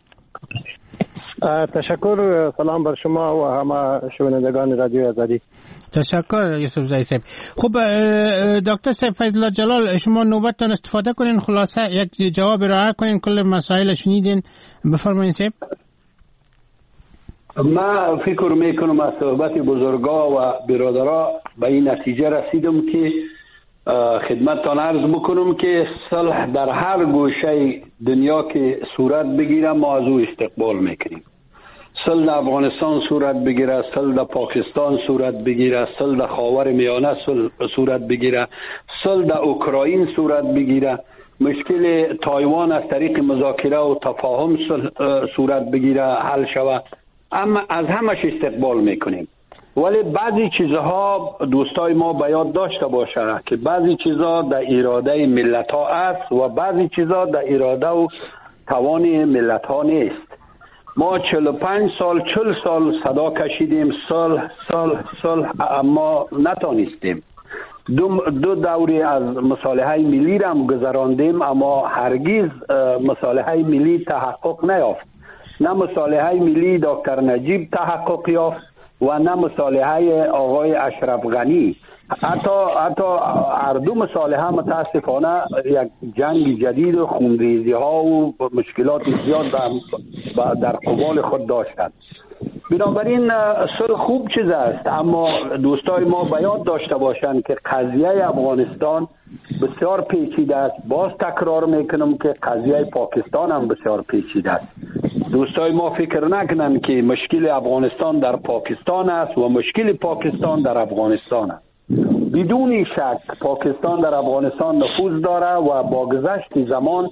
P: تشکر، سلام بر شما و همه شنوندگان رادیو آزادی.
D: تشکر یوسفزئی صاحب. خب دکتر صاحب فیض الله جلال، شما نوبتتون استفاده کنین، خلاصه یک جواب ارائه کنین، کل مسائل شنیدین، بفرمایید صاحب.
E: من فکر میکنم از صحبت بزرگا و برادرها به این نتیجه رسیدم که خدمتتان عرض بکنم که صلح در هر گوشه دنیا که صورت بگیره ما از او استقبال میکنیم. صلح در افغانستان صورت بگیره، صلح در پاکستان صورت بگیره، صلح در خاور میانه صورت بگیره، صلح در اوکراین صورت بگیره، مشکل تایوان از طریق مذاکره و تفاهم صورت بگیره حل شود، اما از همش استقبال میکنیم. ولی بعضی چیزها دوستای ما باید داشته باشه که بعضی چیزها در اراده ملت ها است و بعضی چیزها در اراده و توان ملت ها نیست. ما 45 سال 40 سال صدا کشیدیم صلح صلح صلح، اما نتانستیم. دو دوری از مصالحه ملی را هم گذراندیم، اما هرگز مصالحه ملی تحقق نیافت. نه مصالحه ملی دکتر نجیب تحقق یافت و نه مصالحه آقای اشرف غنی. حتی هر دو مصالحه متاسفانه یک جنگ جدید و خونریزی ها و مشکلات زیاد در قبال خود داشتند. بنابراین صلح خوب چیز است، اما دوستای ما باید داشته باشند که قضیه افغانستان بسیار پیچیده است. باز تکرار میکنم که قضیه پاکستان هم بسیار پیچیده است. دوستای ما فکر نکنند که مشکل افغانستان در پاکستان است و مشکل پاکستان در افغانستان است. بدون شک پاکستان در افغانستان نفوذ داره و با گذشت زمان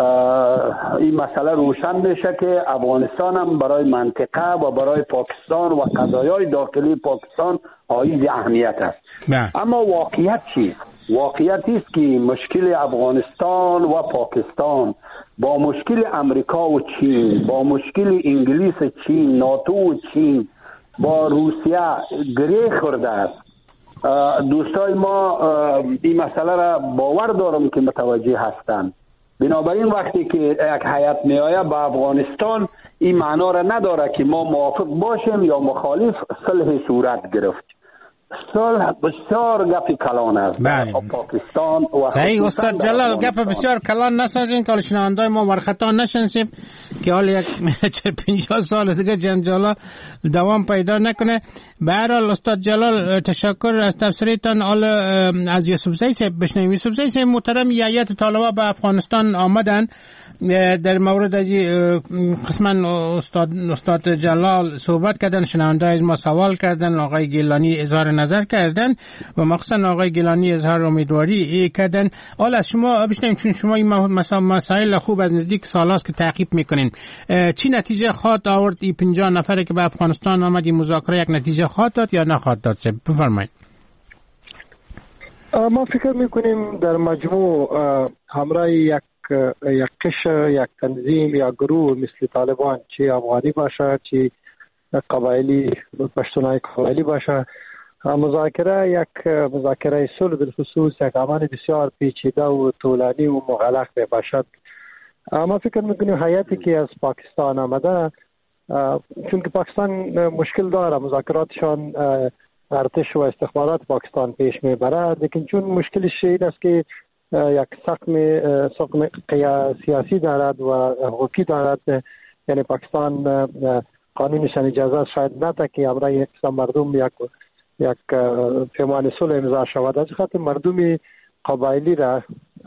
E: این مسئله روشن میشه که افغانستان هم برای منطقه و برای پاکستان و قضایای داخلی پاکستان حائز اهمیت است. اما واقعیت چیست؟ واقعیت است که مشکل افغانستان و پاکستان با مشکل امریکا و چین، با مشکل انگلیس چین، ناتو و چین، با روسیه گره خورده است. دوستای ما این مسئله را باور دارم که متوجه هستند. بنابراین وقتی که یک هیئت میآید به افغانستان این معنا را نداره که ما موافق باشیم یا مخالف صلح صورت گرفت. صلح بسیار گپ کلان است. پاکستان و
D: صحیح استاد جلال گپ بسیار کلان نسازین که شنوندای ما ورخطا نشنسیم که حال یک 50 سال دیگه جنجالا دوام پیدا نکنه. به هر حال استاد جلال تشکر از تفسیرتان. حال از یوسف زی صاحب بشنویم. یوسف زی صاحب محترم، هیئت طالبان به افغانستان آمدن. در مورد از قسما استاد جلال صحبت کردن، شنونده از ما سوال کردن، آقای گیلانی اظهار نظر کردن و مخصوصا آقای گیلانی اظهار امیدواری کردن. حالا از شما بشنویم، چون شما این مسائل خوب از نزدیک سالاست که تعقیب میکنین، چی نتیجه خواهد آورد این 50 نفره که به افغانستان آمد؟ این مذاکره یک نتیجه خواهد داد یا نخواهد داد؟ بفرمایید.
P: ما فکر میکنیم در مجموع همراه یک قشر، یک تنظیم یا گروه مثل طالبان، چه افغانی باشه چه قبایلی پشتونای قبایلی باشه، مذاکره صلح بالخصوص یک عمل بسیار پیچیده و طولانی و مغلق باشد. ما فکر میکنیم هیئتی که از پاکستان آمده، چون که پاکستان مشکل داره، مذاکراتشان ارتش و استخبارات پاکستان پیش میبرد، لیکن چون مشکلش این است که یک سقم سیاسی دارد و حقوقی دارد، یعنی پاکستان قانونشان اجازه شاید نده که امرای یک مردم یک پیمان صلح امضا شود. از خاطر مردم قبایلی را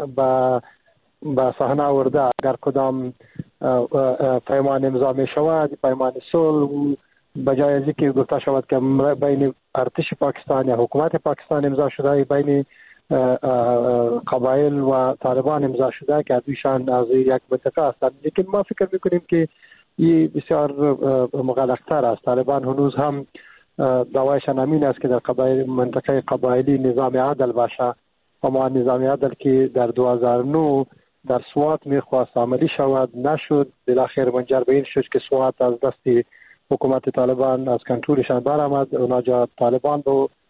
P: به صحنه آورده. اگر کدام پیمان امضا می شود، پیمان صلح، بجای از اینکه گفته شود که بین ارتش پاکستان یا حکومت پاکستان امضا شده، بین قبایل و طالبان امضا شده که دویشان از یک منطقه هستند. لیکن ما فکر میکنیم که این بسیار مغلق‌تر است. طالبان هنوز هم دعوایشان همین است که در منطقه قبایلی نظام عدل باشه، اما نظام عدل که در 2009 در سوات میخواست عملی شود نشد. بالاخره منجر به این شد که سوات از دست حکومت طالبان از کنترلشان برآمد. اونجا طالبان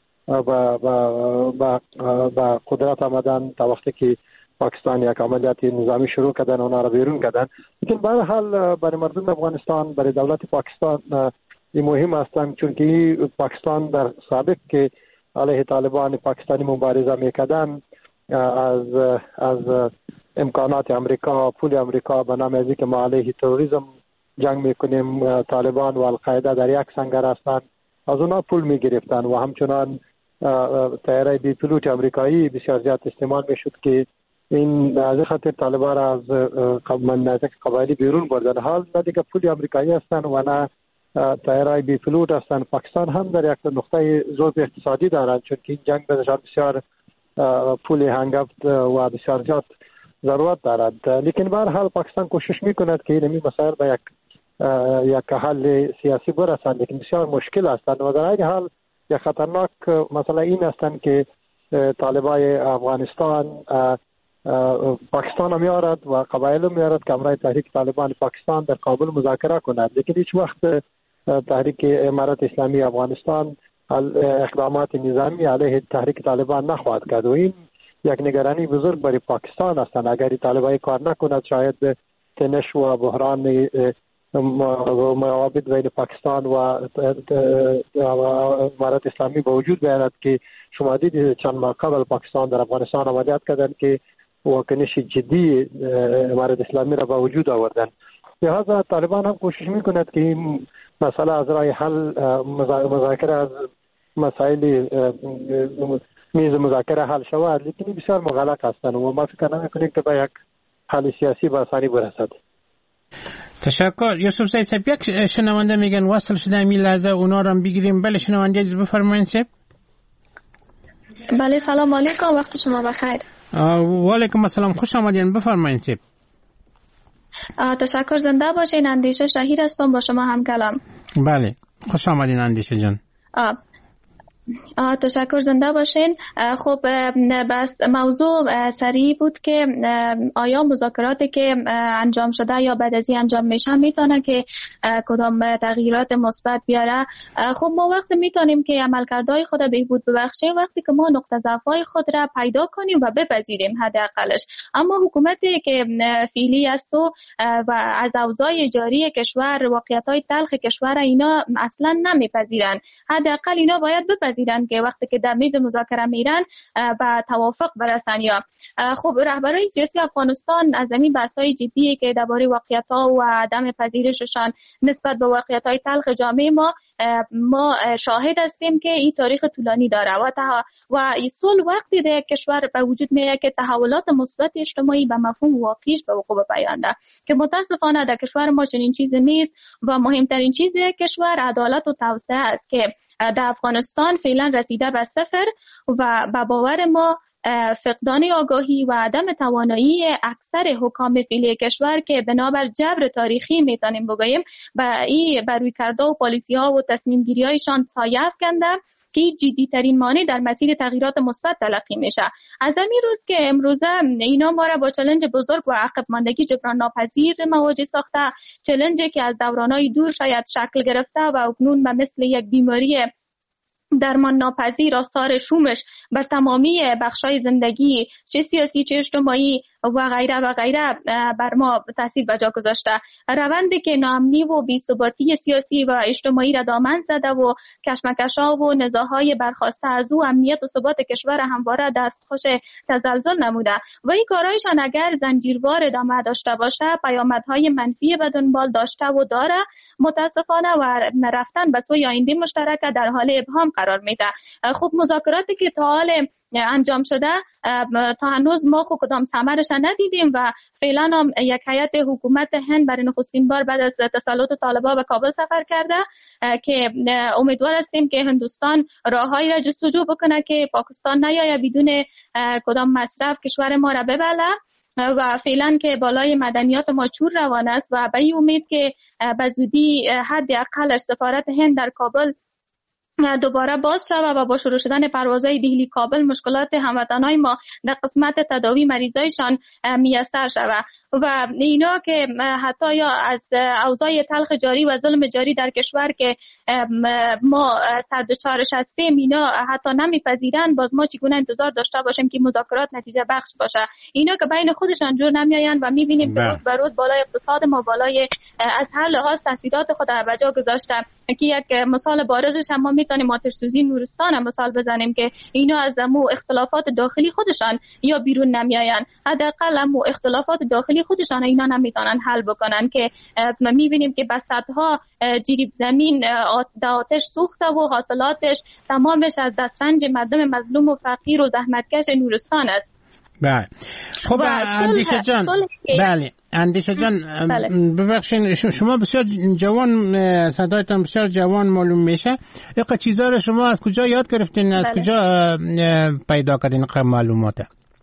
P: با قدرت آمدن تا وقتی که پاکستان یک عملیات نظامی شروع کردن، اونا را بیرون کردن. لیکن به هر حال برای مردم افغانستان، برای دولت پاکستان این مهم هستند، چون که پاکستان در سابق که علیه طالبان پاکستانی مبارزه میکردن، از امکانات امریکا، پول امریکا به نام از اینکه ما علیه تروریسم جنگ میکنیم، طالبان و القاعده در یک سنگر هستند، از اونا پول میگرفتن و همچنان طیاره بی پیلوت آمریکایی بسیار زیاد استعمال میشد که این از خاطر طالبان را از مناطق قبایلی بیرون بردن. حال نه دیگه پول آمریکایی هستند و نه طیاره بی پیلوت هستند. پاکستان هم در یک نقطه ضعف اقتصادی دارند، چون که این جنگ بسیار پول هنگفت و بسیار زیاد ضرورت دارد. لیکن به هر حال پاکستان کوشش میکند که این مسائل به یک حل سیاسی برسند، لیکن بسیار مشکل هستند و در این حال یک خطرناک مسئله این هستند که طالبای افغانستان پاکستان میارد و قبایل میارد که امرای تحریک طالبان پاکستان در کابل مذاکره کند، لیکن هیچ وقت تحریک امارت اسلامی افغانستان اقدامات نظامی علیه تحریک طالبان نخواهد کرد و این یک نگرانی بزرگ برای پاکستان هستند. اگر طالبان کار نکند شاید تنش و بحران موابد بین پاکستان و امارت اسلامی به وجود بیاید که شما دیدید چند ماه قبل پاکستان در افغانستان عملیات کردند که واکنش جدی امارت اسلامی را به وجود آوردن. لہذا طالبان هم کوشش میکند که این مسئله از راه حل مذاکره از مسائل میز مذاکره حل شود، لیکن بسیار مغلق هستند و ما فکر نمیکنیم که به یک حل سیاسی به آسانی برسد.
D: تشکر. یوسف زید صاحب، یک شنونده میگن وصل شده این لحظه اونا رو هم بگیریم. بله شنونده عزیز بفرمایید صاحب.
Q: بله سلام علیکم، وقت شما بخیر.
D: و علیکم السلام، خوش آمدین، بفرمایید صاحب.
Q: تشکر، زنده باشین. اندیشه شهیر هستم، با شما هم کلام.
D: بله خوش آمدین اندیشه جان.
Q: تشکر، زنده باشین. خب بس موضوع سریع بود که آیا مذاکراتی که انجام شده یا بعد از این انجام میشه میتونه که کدام تغییرات مثبت بیاره. خب ما وقتی میتونیم که عملکردهای خود بهبود ببخشیم وقتی که ما نقطه ضعف‌های خود را پیدا کنیم و بپذیریم حداقلش. اما حکومتی که فعلی است و از اوضاع جاری کشور، واقعیت‌های تلخ کشور اینا اصلا نمیپذیرن. حداقل اینا باید بپذیرن که وقتی که در میز مذاکره میرن به توافق برسن. یا خب رهبران سیاسی افغانستان از این بحث‌های جدی که درباره واقعیت‌ها و عدم پذیرششان نسبت به واقعیت‌های تلخ جامعه ما شاهد هستیم که این تاریخ طولانی داره و صلح وقتی در کشور به وجود میاد که تحولات مثبت اجتماعی به مفهوم واقعیش به وقوع بیانده که متاسفانه در کشور ما چنین چیزی نیست و مهمترین چیز کشور عدالت و توسعه است که در افغانستان فعلا رسیده به صفر و به باور ما فقدان آگاهی و عدم توانایی اکثر حکام فعلی کشور که بنابر جبر تاریخی میتونیم بگوییم بر روی کرده و پالیسی ها و تصمیم گیری هایشان سایه افکنده که جدی ترین مانع در مسیر تغییرات مثبت تلقی میشه. از همین روز که امروزه اینا ما را با چالش بزرگ و عقب ماندگی جبران ناپذیر مواجه ساخته، چالشی که از دورانهای دور شاید شکل گرفته و اکنون به مثل یک بیماری درمان ناپذیر آثار شومش بر تمامی بخشای زندگی چه سیاسی چه اجتماعی و غیره بر ما تاثیر بجا گذاشته. روندی که ناامنی و بی‌ثباتی سیاسی و اجتماعی را دامن زده و کشمکش‌ها و نزاع‌های برخاسته از او امنیت و ثبات کشور همواره دستخوش تزلزل نموده و این کارایشان اگر زنجیروار ادامه داشته باشه پیامدهای منفی به دنبال داشته و داره متاسفانه و رفتن به سوی آینده مشترک در حال ابهام قرار میده. خب مذاکراتی که تا حال انجام شده تا هنوز ما خود کدام ثمرش ندیدیم و فعلا هم یک هیئت حکومت هند برای نخستین بار بعد از تسلط طالبان به کابل سفر کرده که امیدوار هستیم که هندوستان راههایی را جستجو بکنه که پاکستان نیاید بدون کدام مصرف کشور ما را ببله و فعلا که بالای مدنیات ما چور روان است و به این امید که به زودی حداقلش سفارت هند در کابل دوباره باز شود و با شروع شدن پروازهای دهلی کابل مشکلات هموطنهای ما در قسمت تداوی مریضایشان میسر شود و اینا که حتی یا از اوضاع تلخ جاری و ظلم جاری در کشور که ما سردچارش هستیم اینا حتی نمیپذیرن، باز ما چگونه انتظار داشته باشیم که مذاکرات نتیجه بخش باشه؟ اینا که بین خودشان جور نمیآیند و میبینیم که روز به روز بالای اقتصاد ما بالای از هر لحاظ تهدیدات خود به جا گذاشته. که یک مثال بارزش هم ما میتونیم آتش سوزی نورستان هم مثال بزنیم که اینا از مو اختلافات داخلی خودشان یا بیرون نمیآیند، حداقل مو اختلافات داخلی خودشان اینا نمیتونن حل بکنن که میبینیم که بساطها جریب زمین آتش سوخته و حاصلاتش تمامش از دسترنج مردم مظلوم و فقیر و زحمتکش نورستان است.
D: بله. خب اندیشه جان، بله اندیشه جان، ببخشید شما بسیار جوان، صدایتان بسیار جوان معلوم میشه. این چیزا رو شما از کجا یاد گرفتین؟ از کجا پیدا کردین معلومات؟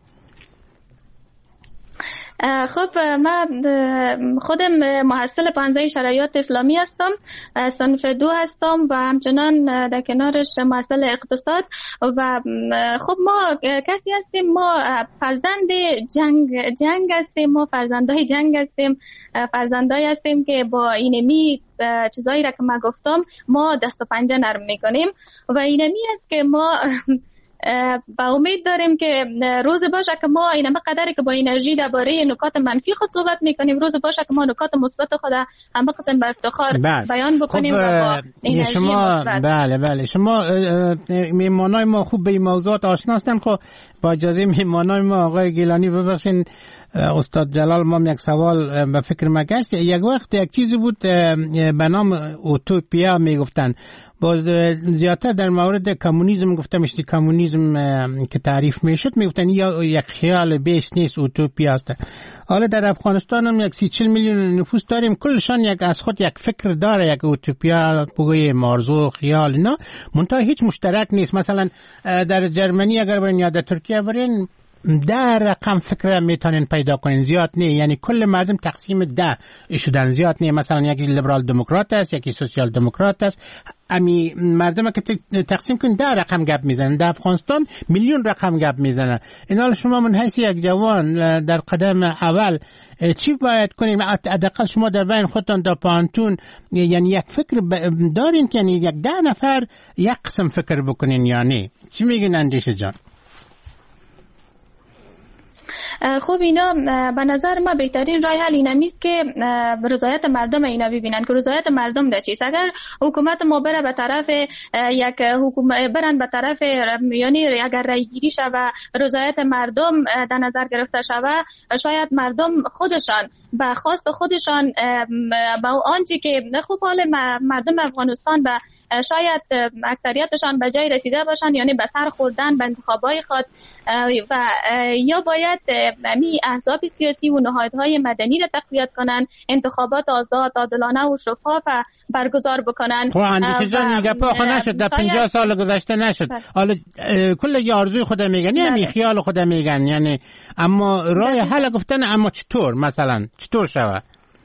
Q: خب من خودم محصل پانزه شرایط اسلامی هستم، صنف 2 هستم و همچنان در کنارش محصل اقتصاد. و خب ما کسی هستیم، ما فرزند جنگ هستیم، ما فرزندای جنگ هستیم، فرزندای هستیم که با اینمی چیزایی را که من گفتم ما دست و پنجه نرم میکنیم و اینمی است که ما با امید داریم که روز باشه که ما اینم قدری که با انرژی درباره نکات منفی خود صحبت میکنیم، روز باشه که ما نکات مثبت خود همه قسم با افتخار بیان بکنیم.
D: خب
Q: و با انرژی
D: شما
Q: مثبت.
D: بله شما میهمانای ما خوب به این موضوعات آشنا هستن. خب با اجازه میهمانای ما آقای گیلانی، ببخشید استاد جلال، ما یک سوال به فکر ما گشت. یک وقت یک چیزی بود به نام اوتوپیا میگفتن، باز زیادتر در مورد کمونیسم گفتم، اشتی کمونیسم که تعریف میشد میگفتن یا یک خیال بیش نیست، اوتوپیا است. حالا در افغانستان هم 30-40 میلیون نفوس داریم، کلشان یک از خود یک فکر داره، یک اوتوپیا بگوی مارزو خیال، نه منتها هیچ مشترک نیست. مثلا در جرمنی اگر برین یا در ترکیه برین 10 رقم فکر میتونین پیدا کنین، زیاد نه، یعنی کل مردم تقسیم 10 شدن، زیاد نه. مثلا یکی لیبرال دموکرات است، یکی سوسیال دموکرات است. امی مردم که تقسیم کن 10 رقم گپ میزنن، در افغانستان میلیون رقم گپ میزنن. اینا شما من حیث یک جوان در قدم اول چی باید کنیم؟ حداقل شما در بین خودتان در پانتون یعنی یک فکر دارین که یعنی یک 10 نفر یک قسم فکر بکنین، یعنی چی میگین اندیشه جان؟
Q: خب اینا به نظر ما بهترین راه حل اینمی است که رضایت مردم اینا ببینن که رضایت مردم در چیست. اگر حکومت ما بره به طرف یک برن به طرف یعنی اگر رای گیری شود رضایت مردم در نظر گرفته شود، شاید مردم خودشان به خواست خودشان با آنچه که خوب حال مردم افغانستان به شاید اکثریتشان به جای رسیده باشند، یعنی به سر خوردن به انتخابای خود و یا باید می احزاب سیاسی و نهادهای مدنی را تقویت کنند، انتخابات آزاد، عادلانه و شفاف برگزار بکنند.
D: خب اندیشه جان این گپا آخه نشد، در 50 سال گذشته نشد. حالا کل آرزوی خود میگن، یعنی خیال خود میگن، یعنی اما راه حل گفتن اما چطور، مثلا چطور شود؟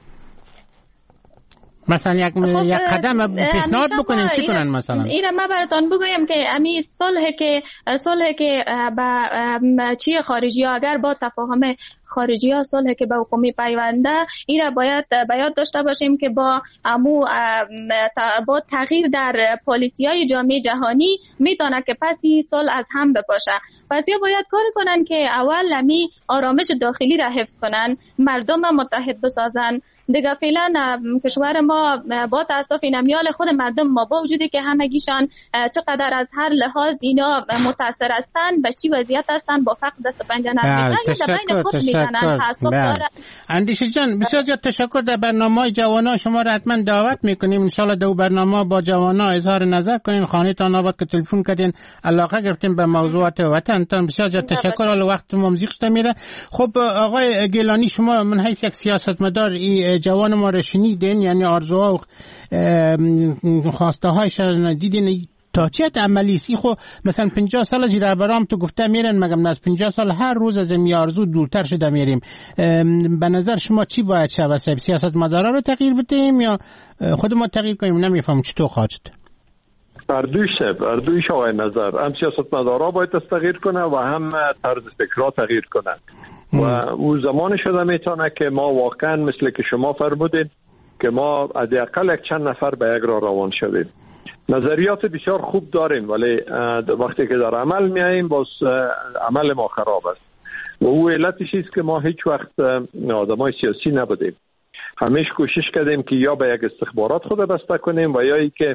D: مثلا یک قدم پیشنهاد بکنین چی کنن؟ مثلا
Q: اینا ما براتون بگویم که امی صلح که با چی خارجی ها اگر با تفاهم خارجی ها صلح که به حکومت پیونده، اینا باید بیاد داشته باشیم که با تغییر در پالیسی های جامعه جهانی میتونه که پسی صلح از هم بپاشه. پس یا باید کار کنن که اول امی آرامش داخلی را حفظ کنن، مردم متحد بسازن. دیگه فعلا کشور ما با تاسف این امیال خود مردم ما با وجودی که همگیشان چقدر از هر لحاظ اینا متاثر هستن، به چی وضعیت هستن، با فقر دست پنجه نمیزنن، بین خود میزنن.
D: اندیشه جان بسیار زیاد تشکر. در برنامه جوانا شما را حتما دعوت میکنیم، انشالله دو برنامه با جوانا اظهار نظر کنین، خانه تان آباد که تلفن کردین، علاقه گرفتین به موضوعات وطن تان. بسیار زیاد تشکر. حالا وقت ما موزیک میره. خب آقای گیلانی، شما من حیث یک سیاستمدار جوان ما را شنیدین، یعنی آرزوها و خواسته هایشان دیدین، تا چه عملی سی؟ خب مثلا 50 سال از رهبرام تو گفته میرن، مگم از 50 سال هر روز از این آرزو دورتر شده میریم. به نظر شما چی باید شود؟ سیاست مدارا رو تغییر بدیم یا خود ما تغییر کنیم؟ نمیفهم چطور خواهد شد.
H: اردویش آقای نظر، هم سیاست مدارا باید تغییر کنه و هم طرز فکرها تغییر کنه و او زمان شده میتونه که ما واقعا مثل که شما فرمودید که ما حداقل یک چند نفر به یک راه روان شویم نظریات بسیار خوب داریم، ولی وقتی که در عمل میاییم باز عمل ما خراب است و او علتش است که ما هیچ وقت آدمای سیاسی نبودیم. همیشه کوشش کردیم که یا به یک استخبارات خود بسته کنیم و یا ای که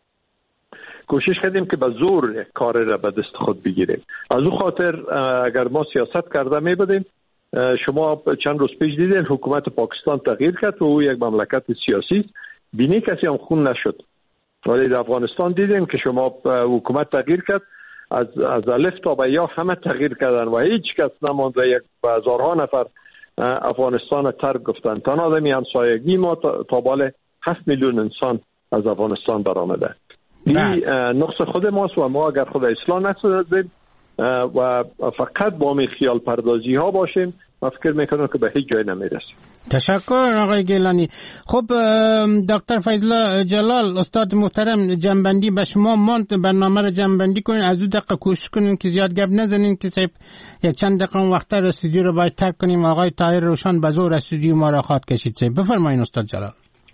H: کوشش کردیم که به زور کار را به دست خود بگیریم. از او خاطر اگر ما سیاست کرده می بودیم، شما چند روز پیش دیدین حکومت پاکستان تغییر کرد و او یک مملکت سیاسی است، بینی کسی هم خون نشد. ولی در افغانستان دیدیم که شما حکومت تغییر کرد، از الف تا به یا همه تغییر کردن و هیچ کس نماند و یک هزارها نفر افغانستان ترک گفتن. تنها آدمی همسایگی ما تا بالا 7 میلیون انسان از افغانستان برآمده. این نقص خود ماست و ما اگر خود اصلاح نسازیم و فقط با می خیال پردازی ها باشیم، من فکر میکنم که به هیچ جای نمیرسیم.
D: تشکر آقای گیلانی. خب دکتر فیض‌الله جلال، استاد محترم، جنبندی به شما ماند، برنامه رو جنبندی کنین، از اون دقیقه کوشش کنین که زیاد گپ نزنین که صاحب یک چند دقیقه وقت استودیو رو باید ترک کنیم. آقای طاهر روشن به زور استودیو ما را خواد کشید. صاحب بفرمایید استاد جلال.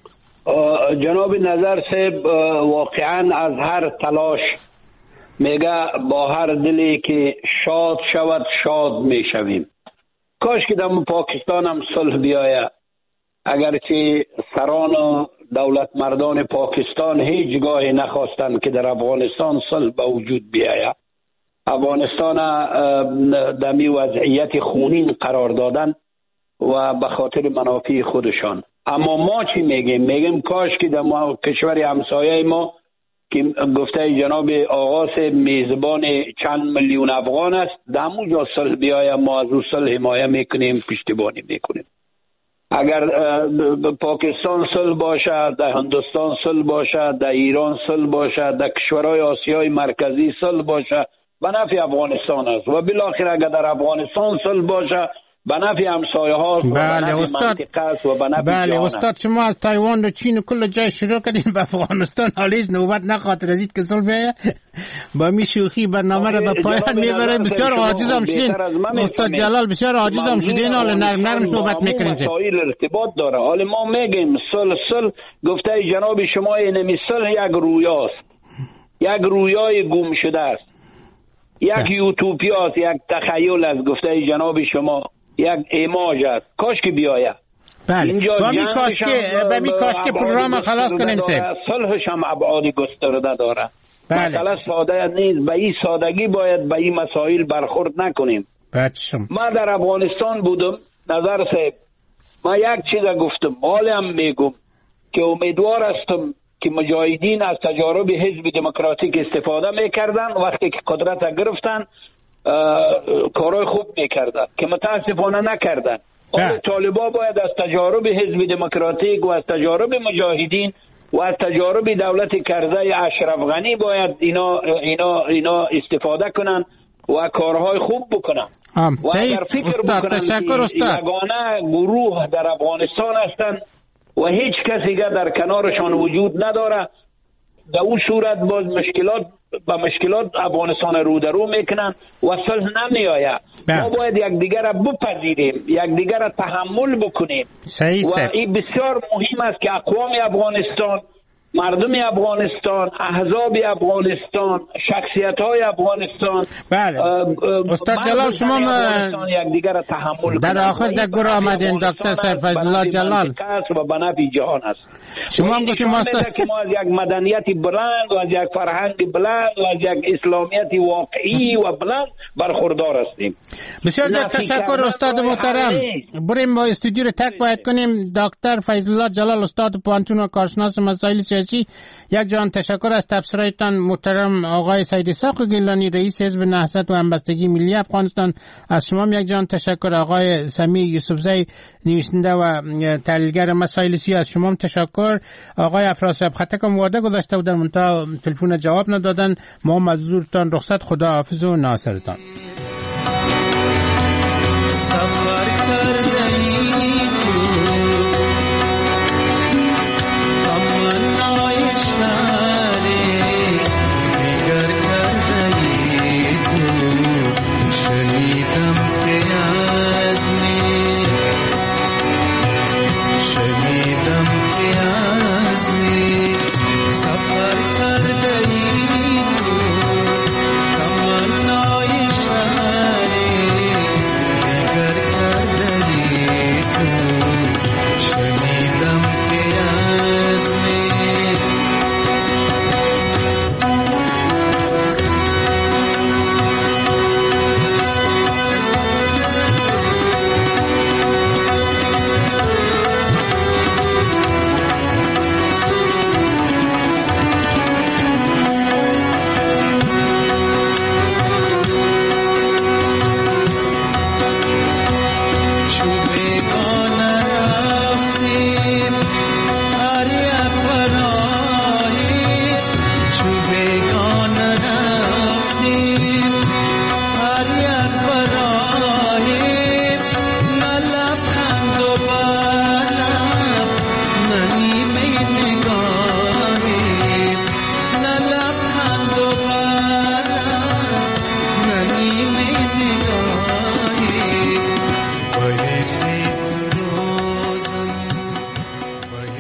E: جناب نظر صاحب واقعا از هر تلاش میگه با هر دلی که شاد شود شاد میشویم. کاش که در پاکستان هم صلح بیاید. اگرچه سران و دولت مردان پاکستان هیچ گاهی نخواستند که در افغانستان صلح به وجود بیاید. افغانستان در می وضعیت خونین قرار دادن و به خاطر منافع خودشان. اما ما چی میگیم؟ میگیم کاش که در کشور همسایه ما که گفته جناب آقاس میزبان چند میلیون افغان است، در همونجا صلح بیاید، ما از او صلح حمایت میکنیم، پشتیبانی میکنیم. اگر پاکستان صلح باشد، در هندوستان صلح باشد، در ایران صلح باشد، در کشورهای آسیای مرکزی صلح باشد، به نفع افغانستان است و بالاخره اگر در افغانستان صلح باشد به نفع همسایه ها و به نفع منطقه است و به نفع جهان است.
D: استاد شما از تایوان و چین و کل جای شروع کردین به افغانستان، حالیش نوبت نخاطر ازید که صلح بیاید. با می شوخی برنامه را به پایان میبره. بسیار عاجز هم شدین استاد جلال، بسیار عاجز هم شدین. حالا نرم صحبت میکنین.
E: مسائل ارتباط داره. حالا ما میگیم صلح گفته جناب شما اینمی صلح یک رویاست، یک رویای گم شده است، یک یوتوپیاست، یک تخیل است. گفته جناب شما یک ایماج است. کاش که بیاید.
D: بله. با می کاش که پروگرام خلاص کنیم.
E: صلحش هم ابعاد گسترده داره.
D: بله.
E: مثلا ساده نیست. به این سادگی باید به این مسائل برخورد نکنیم. ما در افغانستان بودم نظر صاحب، ما یک چیز گفتم، حالا هم میگم که امیدوار هستم که مجاهدین از تجارب حزب دموکراتیک استفاده میکردن. وقتی که قدرت گرفتن کارهای خوب میکردن که متاسفانه نکردن. طالبا باید از تجارب حزب دموکراتیک و از تجارب مجاهدین و از تجارب دولت کرزی اشرف غنی باید اینا استفاده کنن و کارهای خوب بکنن. و اگر فکر بکنن که یگانه گروه در افغانستان هستند و هیچ کسی در کنارشان وجود نداره، در اون صورت باز مشکلات افغانستان رو در رو میکنن و صلح نمی آید. ما باید یکدیگر را بپذیریم، یکدیگر را تحمل بکنیم. و این بسیار مهم است که اقوام افغانستان، مردم افغانستان، احزاب افغانستان، شخصیت‌های افغانستان،
D: بله استاد جلال شما
E: یکدیگر را تحمل
D: در آخر در گروه آمدین دکتر فیض‌الله جلال
E: و به نفع جهان است.
D: شما هم گفتید
E: ما از یک مدنیت بلند و از یک فرهنگ بلند و از یک اسلامیت واقعی و بلند برخوردار هستیم.
D: بسیار تشکر استاد محترم. بریم ما استودیو رو ترک باید کنیم. دکتر فیض‌الله جلال استاد پوهنتون و کارشناس مسائل سیاسی، یک جان تشکر از تبصره‌تان محترم آقای سید اسحاق گیلانی رئیس حزب نهضت و همبستگی ملی افغانستان. از شما یک جان تشکر آقای سمیع یوسفزی نویسنده و تحلیلگر مسائل سیاسی. از شما هم تشکر آقای افراز خطکم وعده گذاشته بودن منتها تلفن جواب ندادن. ما مزدورتان رخصت، خدا حافظ و ناصرتان.